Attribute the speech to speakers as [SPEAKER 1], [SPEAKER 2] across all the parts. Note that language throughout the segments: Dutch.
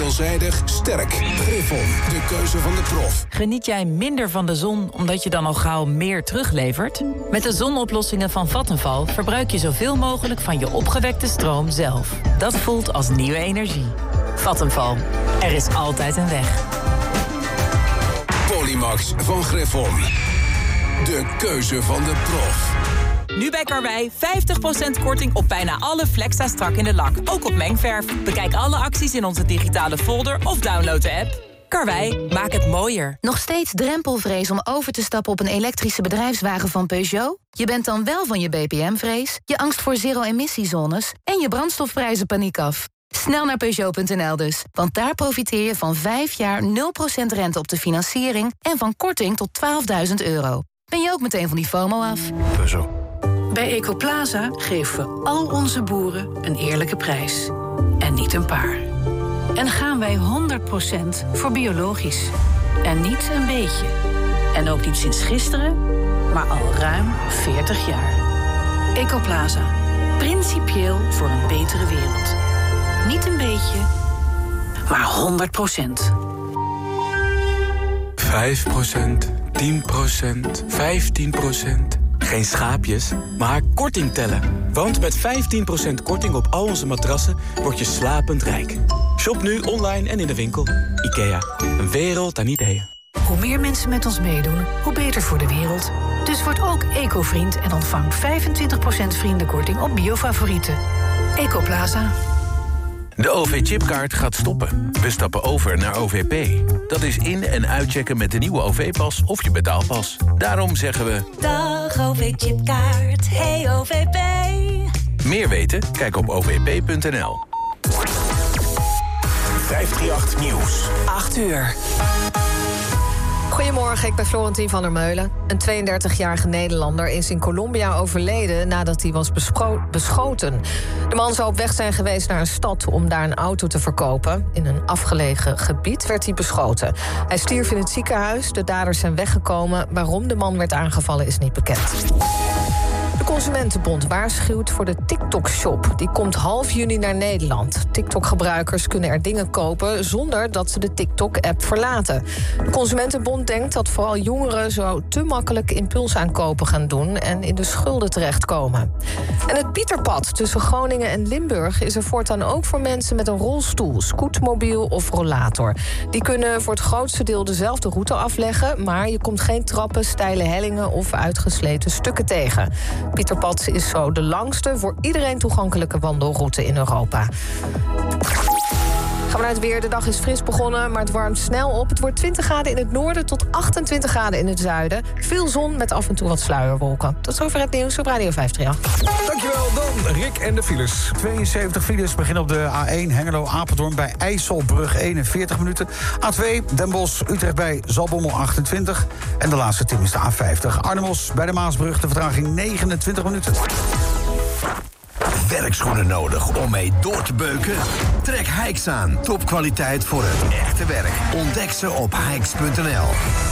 [SPEAKER 1] Veelzijdig, sterk. Griffon, de keuze van de prof.
[SPEAKER 2] Geniet jij minder van de zon omdat je dan al gauw meer teruglevert? Met de zonoplossingen van Vattenfall verbruik je zoveel mogelijk van je opgewekte stroom zelf. Dat voelt als nieuwe energie. Vattenfall. Er is altijd een weg.
[SPEAKER 1] Polymax van Griffon. De keuze van de prof.
[SPEAKER 2] Nu bij Karwei 50% korting op bijna alle Flexa strak in de lak. Ook op mengverf. Bekijk alle acties in onze digitale folder of download de app. Karwei, maak het mooier.
[SPEAKER 3] Nog steeds drempelvrees om over te stappen op een elektrische bedrijfswagen van Peugeot? Je bent dan wel van je BPM-vrees, je angst voor zero-emissiezones en je brandstofprijzen paniek af. Snel naar Peugeot.nl dus, want daar profiteer je van 5 jaar 0% rente op de financiering en van korting tot €12.000. Ben je ook meteen van die FOMO af?
[SPEAKER 4] Peugeot.
[SPEAKER 5] Bij Ecoplaza geven we al onze boeren een eerlijke prijs. En niet een paar. En gaan wij 100% voor biologisch. En niet een beetje. En ook niet sinds gisteren, maar al ruim 40 jaar. Ecoplaza. Principieel voor een betere wereld. Niet een beetje, maar 100%.
[SPEAKER 6] 5%, 10%, 15%. Geen schaapjes, maar korting tellen. Want met 15% korting op al onze matrassen word je slapend rijk. Shop nu online en in de winkel. IKEA, een wereld aan ideeën.
[SPEAKER 5] Hoe meer mensen met ons meedoen, hoe beter voor de wereld. Dus word ook eco-vriend en ontvang 25% vriendenkorting op biofavorieten. Ecoplaza.
[SPEAKER 7] De OV-chipkaart gaat stoppen. We stappen over naar OVP. Dat is in- en uitchecken met de nieuwe OV-pas of je betaalpas. Daarom zeggen we...
[SPEAKER 8] Dag OV-chipkaart, hey OVP.
[SPEAKER 7] Meer weten? Kijk op ovp.nl.
[SPEAKER 9] 538 Nieuws.
[SPEAKER 10] 8 uur. Goedemorgen, ik ben Florentien van der Meulen. Een 32-jarige Nederlander is in Colombia overleden nadat hij was beschoten. De man zou op weg zijn geweest naar een stad om daar een auto te verkopen. In een afgelegen gebied werd hij beschoten. Hij stierf in het ziekenhuis, de daders zijn weggekomen. Waarom de man werd aangevallen is niet bekend. De Consumentenbond waarschuwt voor de TikTok-shop. Die komt half juni naar Nederland. TikTok-gebruikers kunnen er dingen kopen zonder dat ze de TikTok-app verlaten. De Consumentenbond denkt dat vooral jongeren zo te makkelijk impulsaankopen gaan doen en in de schulden terechtkomen. En het Pieterpad tussen Groningen en Limburg is er voortaan ook voor mensen met een rolstoel, scootmobiel of rollator. Die kunnen voor het grootste deel dezelfde route afleggen, maar je komt geen trappen, steile hellingen of uitgesleten stukken tegen. Pieterpad is zo de langste, voor iedereen toegankelijke wandelroute in Europa. Gaan we naar het weer. De dag is fris begonnen, maar het warmt snel op. Het wordt 20 graden in het noorden tot 28 graden in het zuiden. Veel zon met af en toe wat sluierwolken. Tot zover het nieuws op Radio 538.
[SPEAKER 11] Dankjewel, dan Rick en de files. 72 files beginnen op de A1 Hengelo-Apeldoorn bij IJsselbrug 41 minuten. A2 Den Bosch Utrecht bij Zaltbommel 28. En de laatste 10 is de A50 Arnhem-Os bij de Maasbrug. De vertraging 29 minuten.
[SPEAKER 9] Werkschoenen nodig om mee door te beuken? Trek Hikes aan. Topkwaliteit voor het echte werk. Ontdek ze op hikes.nl.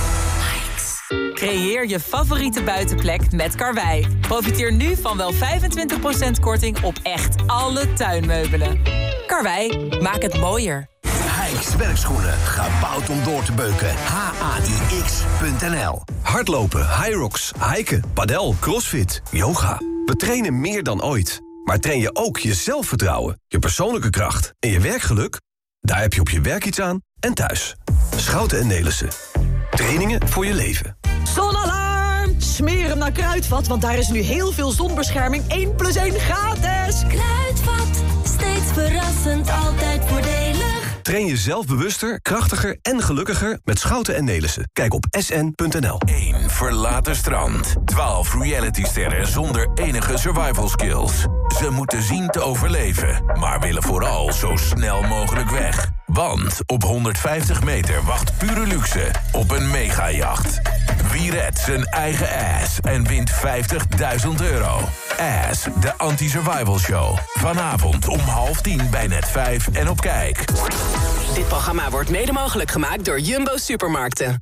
[SPEAKER 2] Creëer je favoriete buitenplek met Karwei. Profiteer nu van wel 25% korting op echt alle tuinmeubelen. Karwei, maak het mooier.
[SPEAKER 9] Hikes werkschoenen. Gebouwd om door te beuken. HAIX.nl.
[SPEAKER 12] Hardlopen, Hyrox, hiken, padel, crossfit, yoga. We trainen meer dan ooit. Maar train je ook je zelfvertrouwen, je persoonlijke kracht en je werkgeluk? Daar heb je op je werk iets aan en thuis. Schouten en Nelissen. Trainingen voor je leven.
[SPEAKER 13] Zonalarm! Smeer hem naar Kruidvat, want daar is nu heel veel zonbescherming 1+1 gratis.
[SPEAKER 8] Kruidvat, steeds verrassend, altijd voordelig.
[SPEAKER 12] Train je zelfbewuster, krachtiger en gelukkiger met Schouten en Nelissen. Kijk op sn.nl.
[SPEAKER 7] 1 verlaten strand. 12 realitysterren zonder enige survival skills. Ze moeten zien te overleven, maar willen vooral zo snel mogelijk weg. Want op 150 meter wacht pure luxe op een megajacht. Wie redt zijn eigen ass en wint €50.000? Ass, de anti-survival show. Vanavond om 9:30 bij Net5 en op Kijk.
[SPEAKER 10] Dit programma wordt mede mogelijk gemaakt door Jumbo Supermarkten.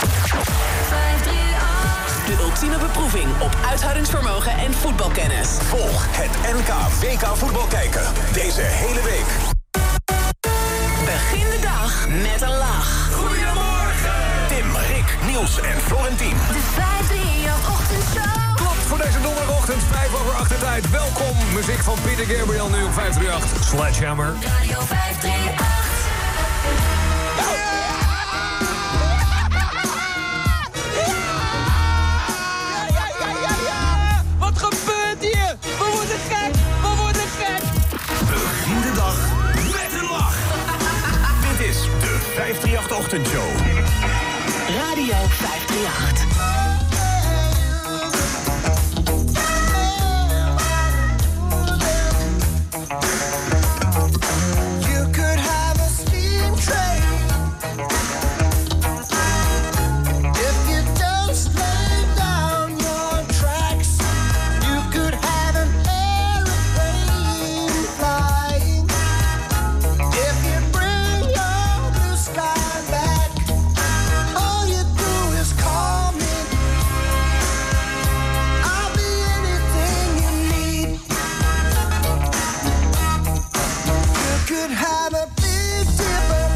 [SPEAKER 13] De ultieme beproeving op uithoudingsvermogen en voetbalkennis.
[SPEAKER 9] Volg het NK WK voetbal kijken deze hele week.
[SPEAKER 13] Begin de dag
[SPEAKER 4] Niels en Florentien.
[SPEAKER 8] De 538-ochtendshow.
[SPEAKER 4] Klopt, voor deze donderdagochtend, 5:08 tijd. Welkom, muziek van Peter Gabriel nu op 538. Sledgehammer.
[SPEAKER 8] Radio 538.
[SPEAKER 14] Wat gebeurt hier? We worden gek, we worden gek.
[SPEAKER 4] Begin de dag met een lach. Dit is de 538-ochtendshow.
[SPEAKER 14] Radio 538.
[SPEAKER 15] You could have a steam train if you just lay down your tracks. You could have an airplane flying if you bring your blue sky back. All you do is call me. I'll be anything you need. You could have a big dipper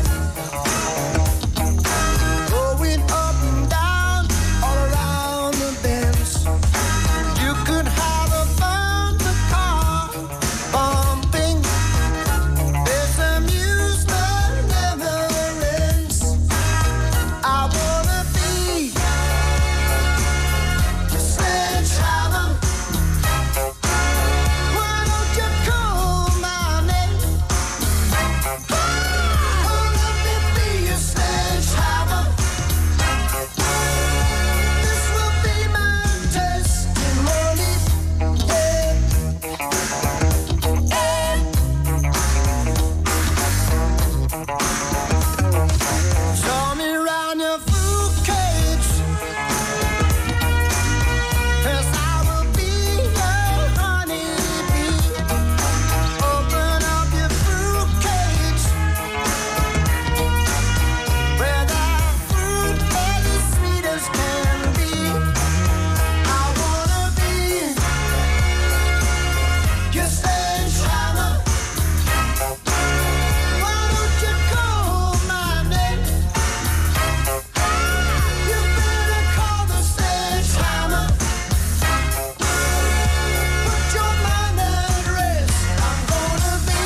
[SPEAKER 15] going up and down all around the bends. You could have a thunder car bumping. This amusement never ends. I wanna be your sledgehammer. Why don't you call my name? Oh, let me be your sledgehammer. This will be my testimony. Show me round your fruit cage. 'Cause I will be your honeybee. Open up your fruit cage, where the fruit is as sweet as can be. I wanna be your sledgehammer. Why don't you call my name? You better call the sledgehammer. Put your mind at rest. I'm gonna be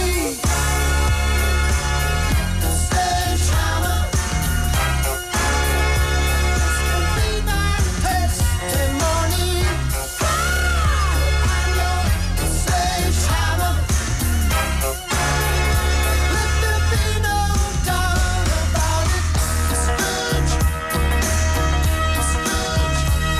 [SPEAKER 15] the sledgehammer. This will be my testimony. I'm your sledgehammer. Let there be no doubt about it. The sledge, the sledge.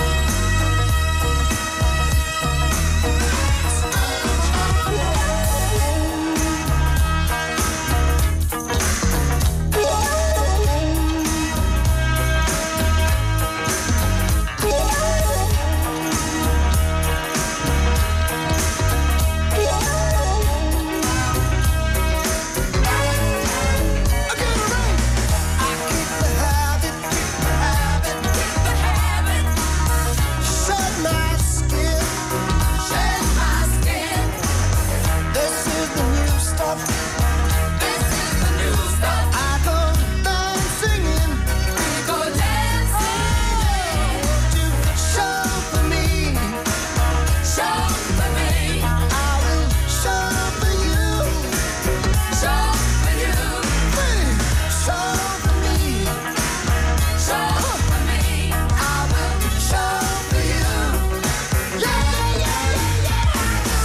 [SPEAKER 15] Shed my skin. Shed my skin. This is the new stuff. This is the new stuff. I go down singing. We go dancing. Won't you show for me? Show for me. I will show for you. Show for you. Show for me. Show for me. I will show for you. Yeah, yeah, yeah, yeah.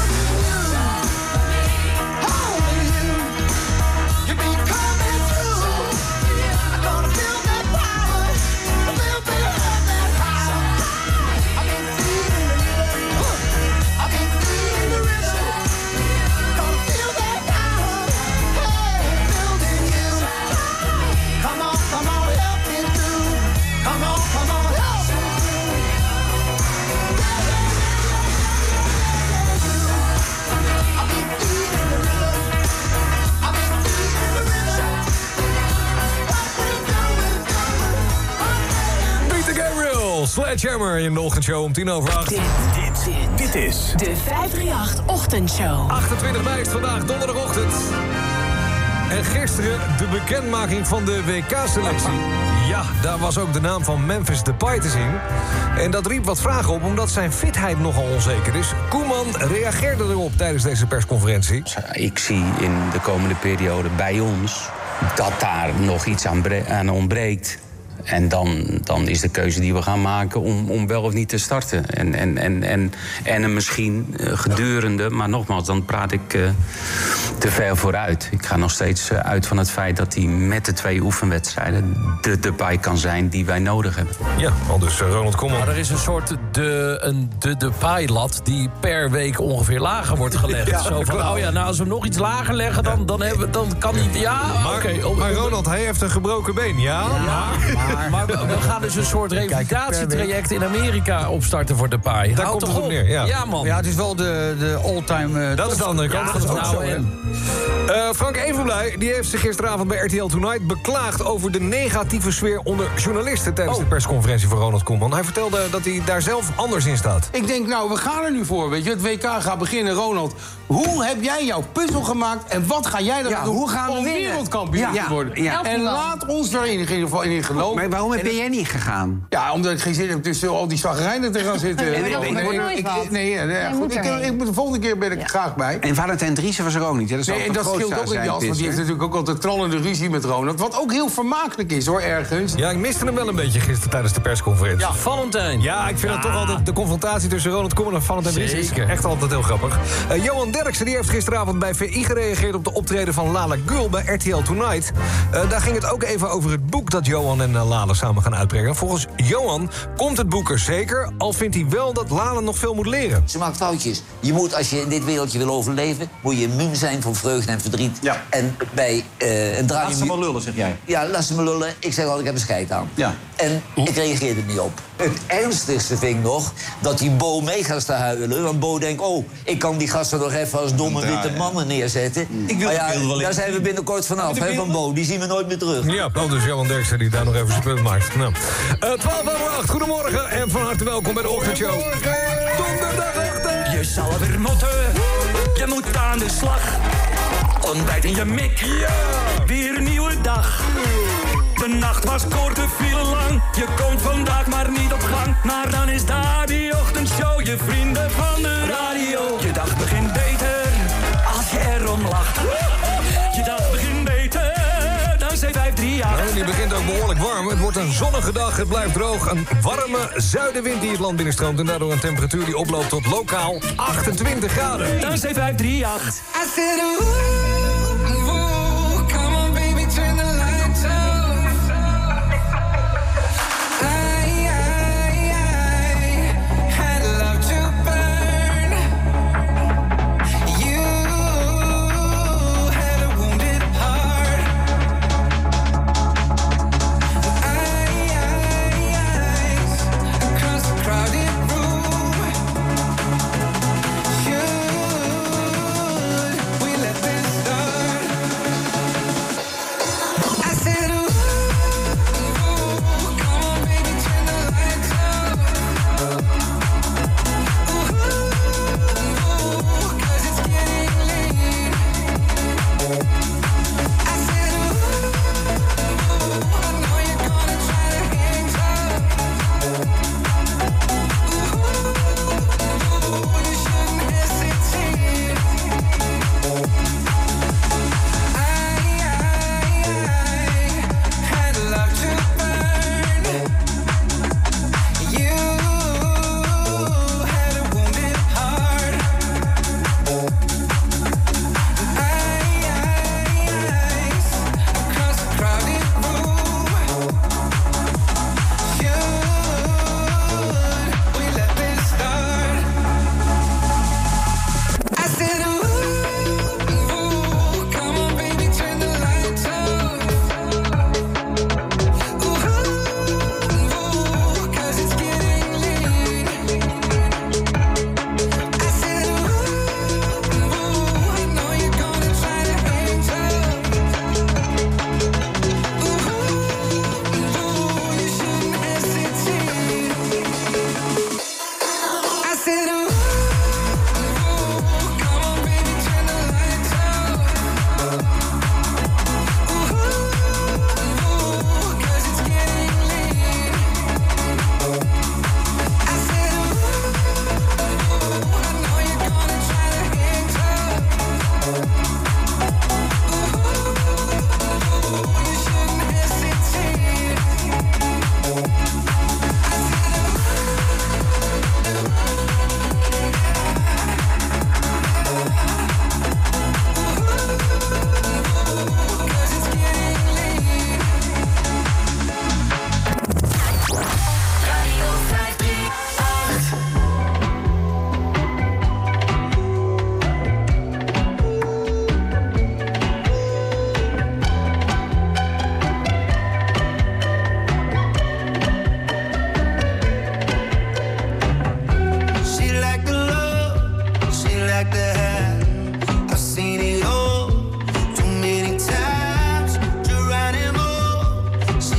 [SPEAKER 15] Holding you. You be coming through. I'm gonna feel that power. A little bit of that power. I've been feeling the rhythm. I've been feeling the rhythm. Gonna feel that power. Hey, building you. Come on, help me through. Come on, help me through. I've been feeling the rhythm. I've been feeling the rhythm. What we doing?
[SPEAKER 4] Peter Gabriel, Sledgehammer in de ochtendshow om 7:50. Dit is
[SPEAKER 14] De 538-ochtendshow.
[SPEAKER 4] 28 mei is vandaag, donderdagochtend.
[SPEAKER 16] En gisteren de bekendmaking van de WK-selectie. Ja, daar was ook de naam van Memphis Depay te zien. En dat riep wat vragen op, omdat zijn fitheid nogal onzeker is. Koeman reageerde erop tijdens deze persconferentie.
[SPEAKER 17] Ik zie in de komende periode bij ons dat daar nog iets aan ontbreekt. En dan is de keuze die we gaan maken om wel of niet te starten. En misschien gedurende, maar nogmaals, dan praat ik te ver vooruit. Ik ga nog steeds uit van het feit dat hij met de 2 oefenwedstrijden de Depay kan zijn die wij nodig hebben.
[SPEAKER 16] Ja, al dus Ronald Koeman.
[SPEAKER 18] Maar er is een soort de Depay-lat die per week ongeveer lager wordt gelegd. Ja, zo van, nou als we nog iets lager leggen, dan kan hij... Ja,
[SPEAKER 16] maar Ronald, hij heeft een gebroken been, ja?
[SPEAKER 18] Maar we gaan dus een soort revalidatietraject in Amerika opstarten voor Depay.
[SPEAKER 16] Daar komt het op neer, ja.
[SPEAKER 18] Ja, man.
[SPEAKER 11] Ja, het is wel de all-time...
[SPEAKER 16] dat is de andere kant. Dat is ook zo, Frank Evenblij, die heeft zich gisteravond bij RTL Tonight beklaagd over de negatieve sfeer onder journalisten tijdens de persconferentie van Ronald Koeman. Hij vertelde dat hij daar zelf anders in staat.
[SPEAKER 19] Ik denk, we gaan er nu voor, weet je. Het WK gaat beginnen, Ronald. Hoe heb jij jouw puzzel gemaakt en wat ga jij dan doen
[SPEAKER 20] hoe gaan we
[SPEAKER 19] om wereldkampioen te worden? Ja. En laat ons er in ieder geval in geloven.
[SPEAKER 20] Maar waarom ben jij niet gegaan?
[SPEAKER 19] Ja, omdat ik geen zin heb tussen al die zagrijnen te gaan zitten. De volgende keer ben ik er graag bij.
[SPEAKER 20] En Valentijn Driessen was er ook niet.
[SPEAKER 19] En dat scheelt ook niet, want die heeft natuurlijk ook altijd trallende ruzie met Ronald. Wat ook heel vermakelijk is, hoor, ergens.
[SPEAKER 16] Ja, ik miste hem wel een beetje gisteren tijdens de persconferentie.
[SPEAKER 18] Ja, Valentijn.
[SPEAKER 16] Ja, ik vind het toch altijd de confrontatie tussen Ronald Koeman en Valentijn Driessen is echt altijd heel grappig. Johan Derksen die heeft gisteravond bij VI gereageerd op de optreden van Lale Gül bij RTL Tonight. Daar ging het ook even over het boek dat Johan en Lale samen gaan uitbrengen. Volgens Johan komt het boek er zeker, al vindt hij wel dat Lale nog veel moet leren.
[SPEAKER 21] Ze maakt foutjes. Je moet, als je in dit wereldje wil overleven, moet je immuun zijn voor vreugde en verdriet. Ja. En bij een draai...
[SPEAKER 20] Laat ze maar lullen, zeg jij.
[SPEAKER 21] Ja, laat ze maar lullen. Ik zeg altijd, ik heb een scheid aan. Ja. En ik reageer er niet op. Het ernstigste vind ik nog dat die Bo mee gaat staan huilen. Want Bo denkt, ik kan die gasten nog even als domme witte mannen neerzetten. Daar zijn we binnenkort vanaf, van Bo. Die zien we nooit meer terug.
[SPEAKER 16] Ja, dus Johan Derksen die daar nog even zijn punt maakt. Nou. 12:08, goedemorgen en van harte welkom bij de ochtendshow. Donderdagochtend.
[SPEAKER 22] Je zal weer moeten, je moet aan de slag. Ontbijt in je mik, weer een nieuwe dag. De nacht was kort, de file lang. Je komt vandaag maar niet op gang. Maar dan is daar die ochtendshow, je vrienden van de radio. Je dag begint beter, als je erom lacht. Je dag begint beter, dan C538.
[SPEAKER 16] Nou, die begint ook behoorlijk warm. Het wordt een zonnige dag, het blijft droog. Een warme zuidenwind die het land binnenstroomt. En daardoor een temperatuur die oploopt tot lokaal 28 graden.
[SPEAKER 22] Dan C538. I said,
[SPEAKER 15] come on baby, turn the lights off. I'd love to burn. You had a wounded heart. Across the crowded room. Should we let this start?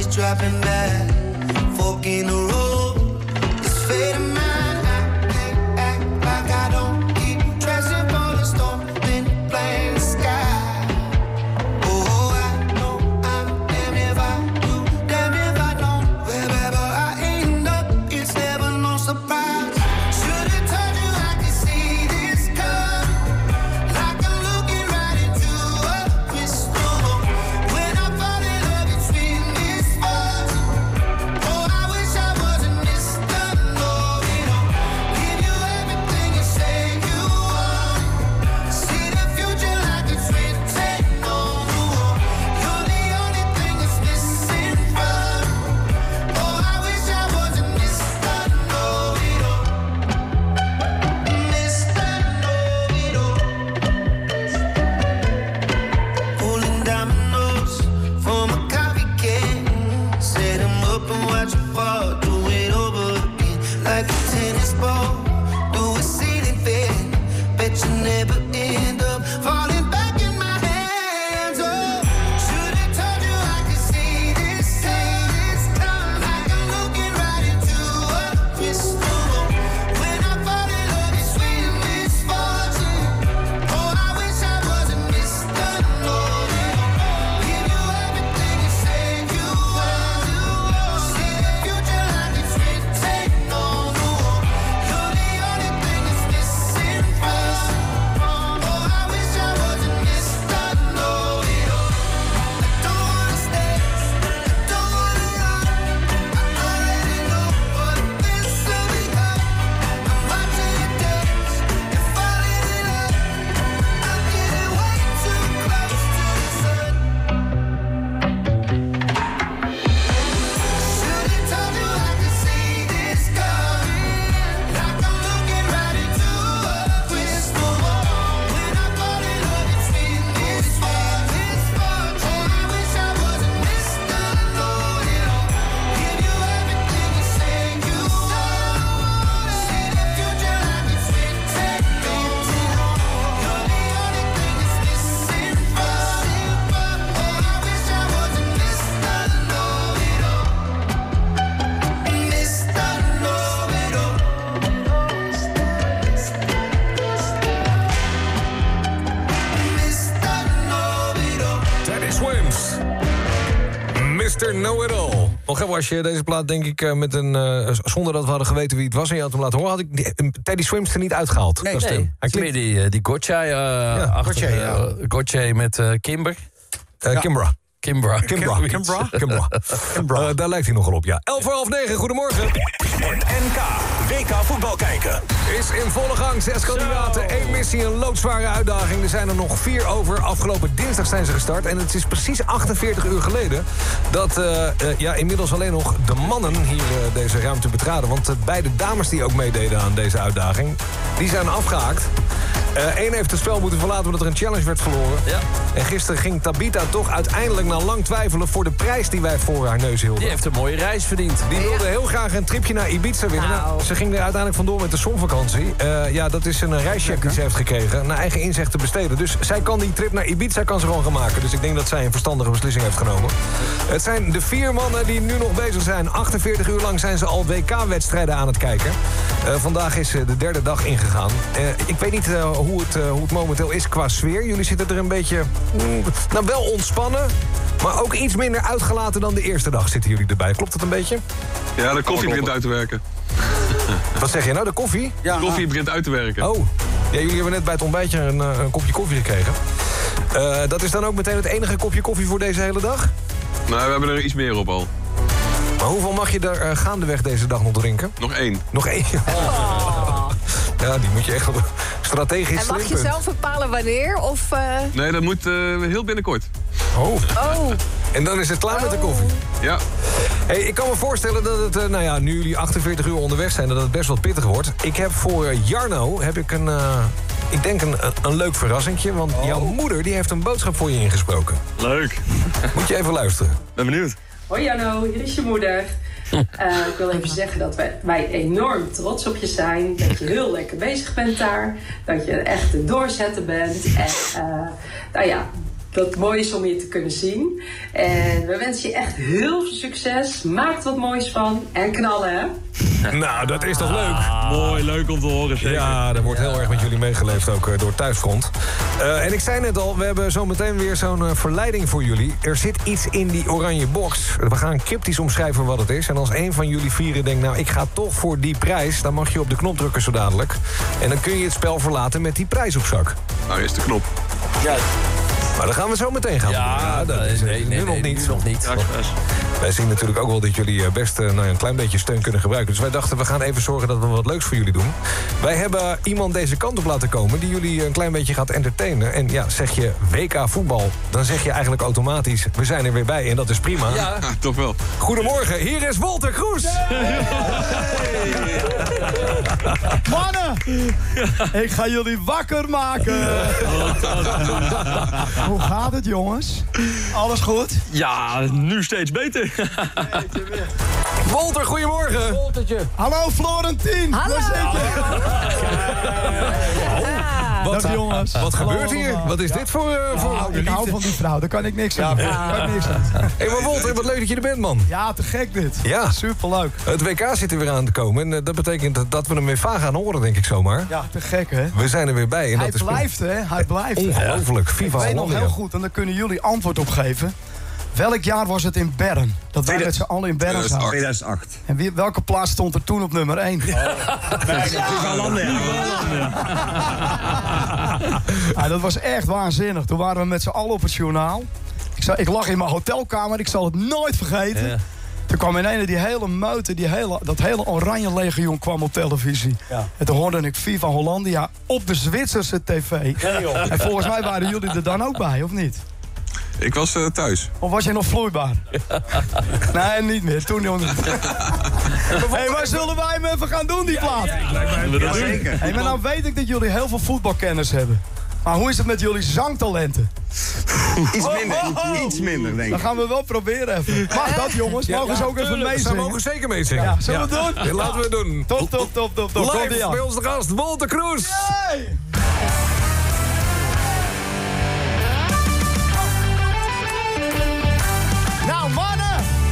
[SPEAKER 15] dropping back, fork in the road. This fate of mine, I act like I don't keep tracks of all the storm, then blame the sky. Oh, I know I'm damn if I do, damn if I don't. Wherever I end up, it's never no surprise. Should've told you I could see this coming, like I'm looking right into a crystal ball. When I fall in love, it's been this far. Oh, I wish I wasn't Mr. Know-it-all. Give you everything you say you want. See the future like it's written on the wall. You're the only thing that's missing from. Oh, I wish I wasn't Mr. Know-it-all. Mr. Know-it-all. Pulling dominoes from a coffee can. Set 'em up and watch it fall. Do it over again. Like a tennis ball. Do a ceiling fan. Bet you never end up falling back in my hands. Oh, should've told you I could see this coming. Like I'm looking right into a crystal ball. When I fall in love, it's sweet misfortune. Oh, I wish I wasn't Mr. Know-it-all. Give you everything you say you want. See the future like it's written on the wall. You're the only thing that's missing from. Oh, I wish I wasn't Mr. Know-it-all. I don't wanna stay, I don't wanna run. I already know what this will become. I'm watching you dance and falling in love. I'm getting way too close to the sun. Should've told you I could see this coming. Like I'm looking right into a crystal ball. When I fall in love, it's been this far. Oh, I wish I wasn't Mr. Know-it-all. Give you everything you say you want. See the future like it's written on the wall. You're the only thing that's missing from. Oh, I wish I wasn't Mr. Know-it-all. Mr. Know-it-all. Mr. Know-it-all.
[SPEAKER 16] Teddy Swims. Mr. Know-it-all. Nog even, als je deze plaat, denk ik, met een... zonder dat we hadden geweten wie het was en je had hem laten horen... had ik Teddy Swims er niet uitgehaald.
[SPEAKER 18] Nee,
[SPEAKER 16] Dat is
[SPEAKER 18] nee.
[SPEAKER 16] Hij
[SPEAKER 18] Het is
[SPEAKER 16] klinkt...
[SPEAKER 18] meer die Gotcha, Gotcha met Kimber.
[SPEAKER 16] Kimbra.
[SPEAKER 18] Kimbra.
[SPEAKER 16] Daar lijkt hij nogal op, ja. 9:11, goedemorgen.
[SPEAKER 4] NK, WK voetbal kijken.
[SPEAKER 16] Is in volle gang, 6 kandidaten, 1 missie, een loodzware uitdaging. Er zijn er nog 4 over. Afgelopen dinsdag zijn ze gestart. En het is precies 48 uur geleden dat inmiddels alleen nog de mannen hier deze ruimte betraden. Want de beide dames die ook meededen aan deze uitdaging, die zijn afgehaakt. Eén heeft het spel moeten verlaten omdat er een challenge werd verloren.
[SPEAKER 18] Ja.
[SPEAKER 16] En gisteren ging Tabita toch uiteindelijk na lang twijfelen voor de prijs die wij voor haar neus hielden.
[SPEAKER 18] Die heeft een mooie reis verdiend.
[SPEAKER 16] Die wilde heel graag een tripje naar Ibiza winnen. Nou, ze ging er uiteindelijk vandoor met de zonvakantie. Dat is een reischeck die ze heeft gekregen. Naar eigen inzicht te besteden. Dus zij kan die trip naar Ibiza kan ze gewoon gaan maken. Dus ik denk dat zij een verstandige beslissing heeft genomen. Het zijn de 4 mannen die nu nog bezig zijn. 48 uur lang zijn ze al WK-wedstrijden aan het kijken. Vandaag is de 3e dag ingegaan. Ik weet niet hoe het momenteel is qua sfeer. Jullie zitten er een beetje... wel ontspannen. Maar ook iets minder uitgelaten dan de eerste dag zitten jullie erbij. Klopt dat een beetje?
[SPEAKER 1] Ja, de koffie begint uit te werken.
[SPEAKER 16] Wat zeg je nou, de koffie?
[SPEAKER 1] Ja, de koffie begint uit te werken.
[SPEAKER 16] Oh, ja, jullie hebben net bij het ontbijtje een kopje koffie gekregen. Dat is dan ook meteen het enige kopje koffie voor deze hele dag?
[SPEAKER 1] Nou, we hebben er iets meer op al.
[SPEAKER 16] Maar hoeveel mag je er gaandeweg deze dag nog drinken?
[SPEAKER 1] Nog 1.
[SPEAKER 16] Nog 1? Oh. Ja, die moet je echt op strategisch...
[SPEAKER 10] En mag je zelf bepalen wanneer? Of,
[SPEAKER 1] Nee, dat moet heel binnenkort.
[SPEAKER 16] Oh. En dan is het klaar met de koffie?
[SPEAKER 1] Ja.
[SPEAKER 16] Hey, ik kan me voorstellen dat het, nu jullie 48 uur onderweg zijn... dat het best wel pittig wordt. Ik heb voor Jarno een leuk verrassingje. Want jouw moeder die heeft een boodschap voor je ingesproken.
[SPEAKER 1] Leuk.
[SPEAKER 16] Moet je even luisteren.
[SPEAKER 1] Ben benieuwd.
[SPEAKER 3] Hoi Jarno, hier is je moeder. Ik wil even zeggen dat wij enorm trots op je zijn. Dat je heel lekker bezig bent daar. Dat je echt een doorzetter bent. En dat mooi is om je te kunnen zien. En we wensen je echt heel veel succes. Maak er wat moois van en knallen, hè?
[SPEAKER 16] Nou, dat is toch leuk?
[SPEAKER 18] Mooi, leuk om te horen. Zeker.
[SPEAKER 16] Ja, er wordt heel erg met jullie meegeleefd, ook door Thuisfront. En ik zei net al, we hebben zo meteen weer zo'n verleiding voor jullie. Er zit iets in die oranje box. We gaan cryptisch omschrijven wat het is. En als een van jullie vieren denkt, nou, ik ga toch voor die prijs... dan mag je op de knop drukken zo dadelijk. En dan kun je het spel verlaten met die prijs op zak.
[SPEAKER 1] Daar is de knop.
[SPEAKER 16] Ja. Maar dan gaan we zo meteen gaan.
[SPEAKER 18] Ja, dat is nu nog niet.
[SPEAKER 16] Wij zien natuurlijk ook wel dat jullie best een klein beetje steun kunnen gebruiken. Dus wij dachten, we gaan even zorgen dat we wat leuks voor jullie doen. Wij hebben iemand deze kant op laten komen... die jullie een klein beetje gaat entertainen. En ja, zeg je WK voetbal, dan zeg je eigenlijk automatisch... we zijn er weer bij en dat is prima.
[SPEAKER 1] Ja, toch wel.
[SPEAKER 16] Goedemorgen, hier is Walter Kroes.
[SPEAKER 5] Mannen, ik ga jullie wakker maken. Hoe gaat het, jongens? Alles goed?
[SPEAKER 18] Ja, nu steeds beter.
[SPEAKER 16] Walter, goedemorgen.
[SPEAKER 5] Waltertje. Hallo, Florentien.
[SPEAKER 10] Hallo.
[SPEAKER 5] Daar zit je.
[SPEAKER 16] Wat,
[SPEAKER 5] Dag, jongens.
[SPEAKER 16] Wat gebeurt
[SPEAKER 5] Hallo,
[SPEAKER 16] hier?
[SPEAKER 5] allemaal.
[SPEAKER 16] Wat is dit voor
[SPEAKER 5] Ik hou van die vrouw, daar kan ik niks aan doen. Daar kan ik niks aan.
[SPEAKER 16] Hé, maar Walter, wat leuk dat je er bent, man.
[SPEAKER 5] Ja, te gek dit.
[SPEAKER 16] Ja.
[SPEAKER 5] Superleuk.
[SPEAKER 16] Het WK zit er weer aan te komen. En dat betekent dat we hem weer vaak gaan horen, denk ik zomaar.
[SPEAKER 5] Ja, te gek, hè?
[SPEAKER 16] We zijn er weer bij. En
[SPEAKER 5] Hij
[SPEAKER 16] dat is
[SPEAKER 5] blijft, hè? Hij blijft.
[SPEAKER 16] ongelooflijk. Viva
[SPEAKER 5] Ik weet nog
[SPEAKER 16] Hollandia.
[SPEAKER 5] heel goed, en daar kunnen jullie antwoord op geven. Welk jaar was het in Bern? Dat wij met z'n allen in Bern zaten.
[SPEAKER 12] 2008.
[SPEAKER 5] En welke plaats stond er toen op nummer 1? Ja, dat was echt waanzinnig. Toen waren we met z'n allen op het journaal. Ik lag in mijn hotelkamer, ik zal het nooit vergeten. Ja. Toen kwam ineens die hele meute, dat hele oranje legioen kwam op televisie. Ja. En toen hoorde ik Viva Hollandia op de Zwitserse tv. Ja, en volgens mij waren jullie er dan ook bij, of niet?
[SPEAKER 1] Ik was thuis.
[SPEAKER 5] Of was je nog vloeibaar? Nee, niet meer. Toen nog niet. Hé, maar zullen wij hem even gaan doen, die plaat?
[SPEAKER 12] Ja, zeker.
[SPEAKER 5] Hé, maar nou weet ik dat jullie heel veel voetbalkennis hebben. Maar hoe is het met jullie zangtalenten?
[SPEAKER 12] Iets minder, denk ik.
[SPEAKER 5] Dan gaan we wel proberen even. Mag dat, jongens? Mogen ze ook even meezingen?
[SPEAKER 16] Ze mogen zeker meezingen.
[SPEAKER 5] Ja, zullen we het doen?
[SPEAKER 16] Ja, laten we het doen.
[SPEAKER 5] Top.
[SPEAKER 16] Live bij ons de gast, Walter Kroes.
[SPEAKER 5] Hey! Nou, mannen!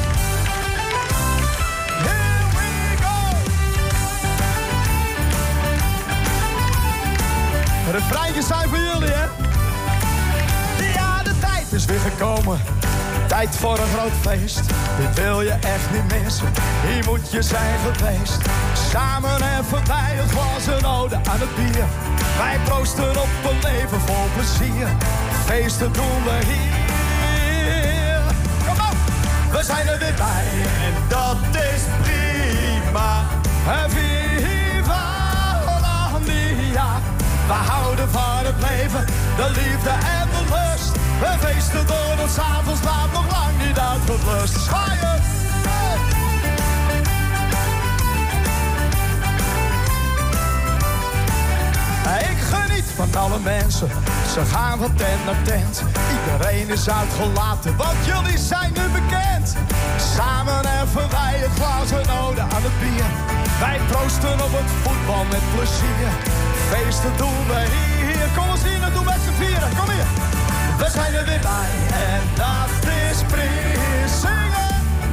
[SPEAKER 5] Here we go! Refreintjes zijn voor jullie, hè? Ja, de tijd is weer gekomen. Tijd voor een groot feest. Dit wil je echt niet missen. Hier moet je zijn geweest. Samen even bij het glas een ode aan het bier. Wij proosten op een leven vol plezier. Feesten doen we hier. Kom op! We zijn er weer bij en dat is prima. Viva Hollandia. We houden van het leven, de liefde en de lust. We feesten door het 's avonds laat nog lang niet uitgeblust. Zwaaien! Ik geniet van alle mensen, ze gaan van tent naar tent. Iedereen is uitgelaten, want jullie zijn nu bekend. Samen even wij het glas en ode aan het bier. Wij proosten op het voetbal met plezier. Feesten doen we hier, kom eens hier naartoe met z'n vieren, kom hier. We zijn er weer bij en dat is prima. Zingen!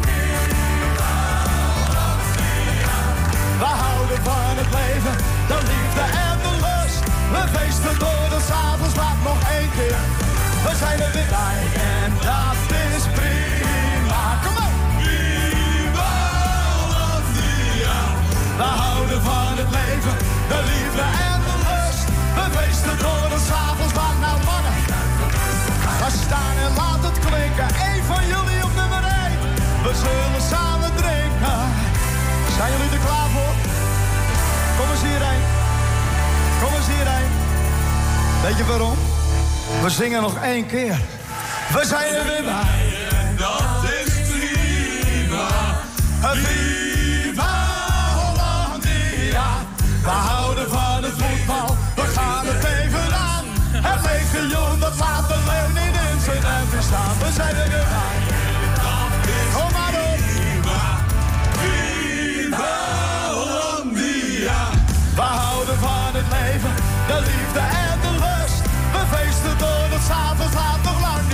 [SPEAKER 5] We houden van het leven, de liefde en de lust. We feesten door de 's avonds laat nog één keer. We zijn er weer bij en dat is prima. Kom op! Viva Hollandia. We houden van het leven, de liefde en de lust. We feesten door de 's avonds laat nou mannen. Ga staan en laat het klinken. Eén van jullie op nummer 1. We zullen samen drinken. Zijn jullie er klaar voor? Kom eens hierheen. Kom eens hierheen. Weet je waarom? We zingen nog één keer. We zijn er weer bij. En dat is prima. Viva Hollandia. We houden van het voetbal. We gaan het even aan. Het legioen dat laat de leeuw niet in zijn hemd staan. We zijn er weer bij. Kom maar op. Viva Hollandia. We houden van het leven, de liefde en de lust. We feesten door het 's avonds laat nog lang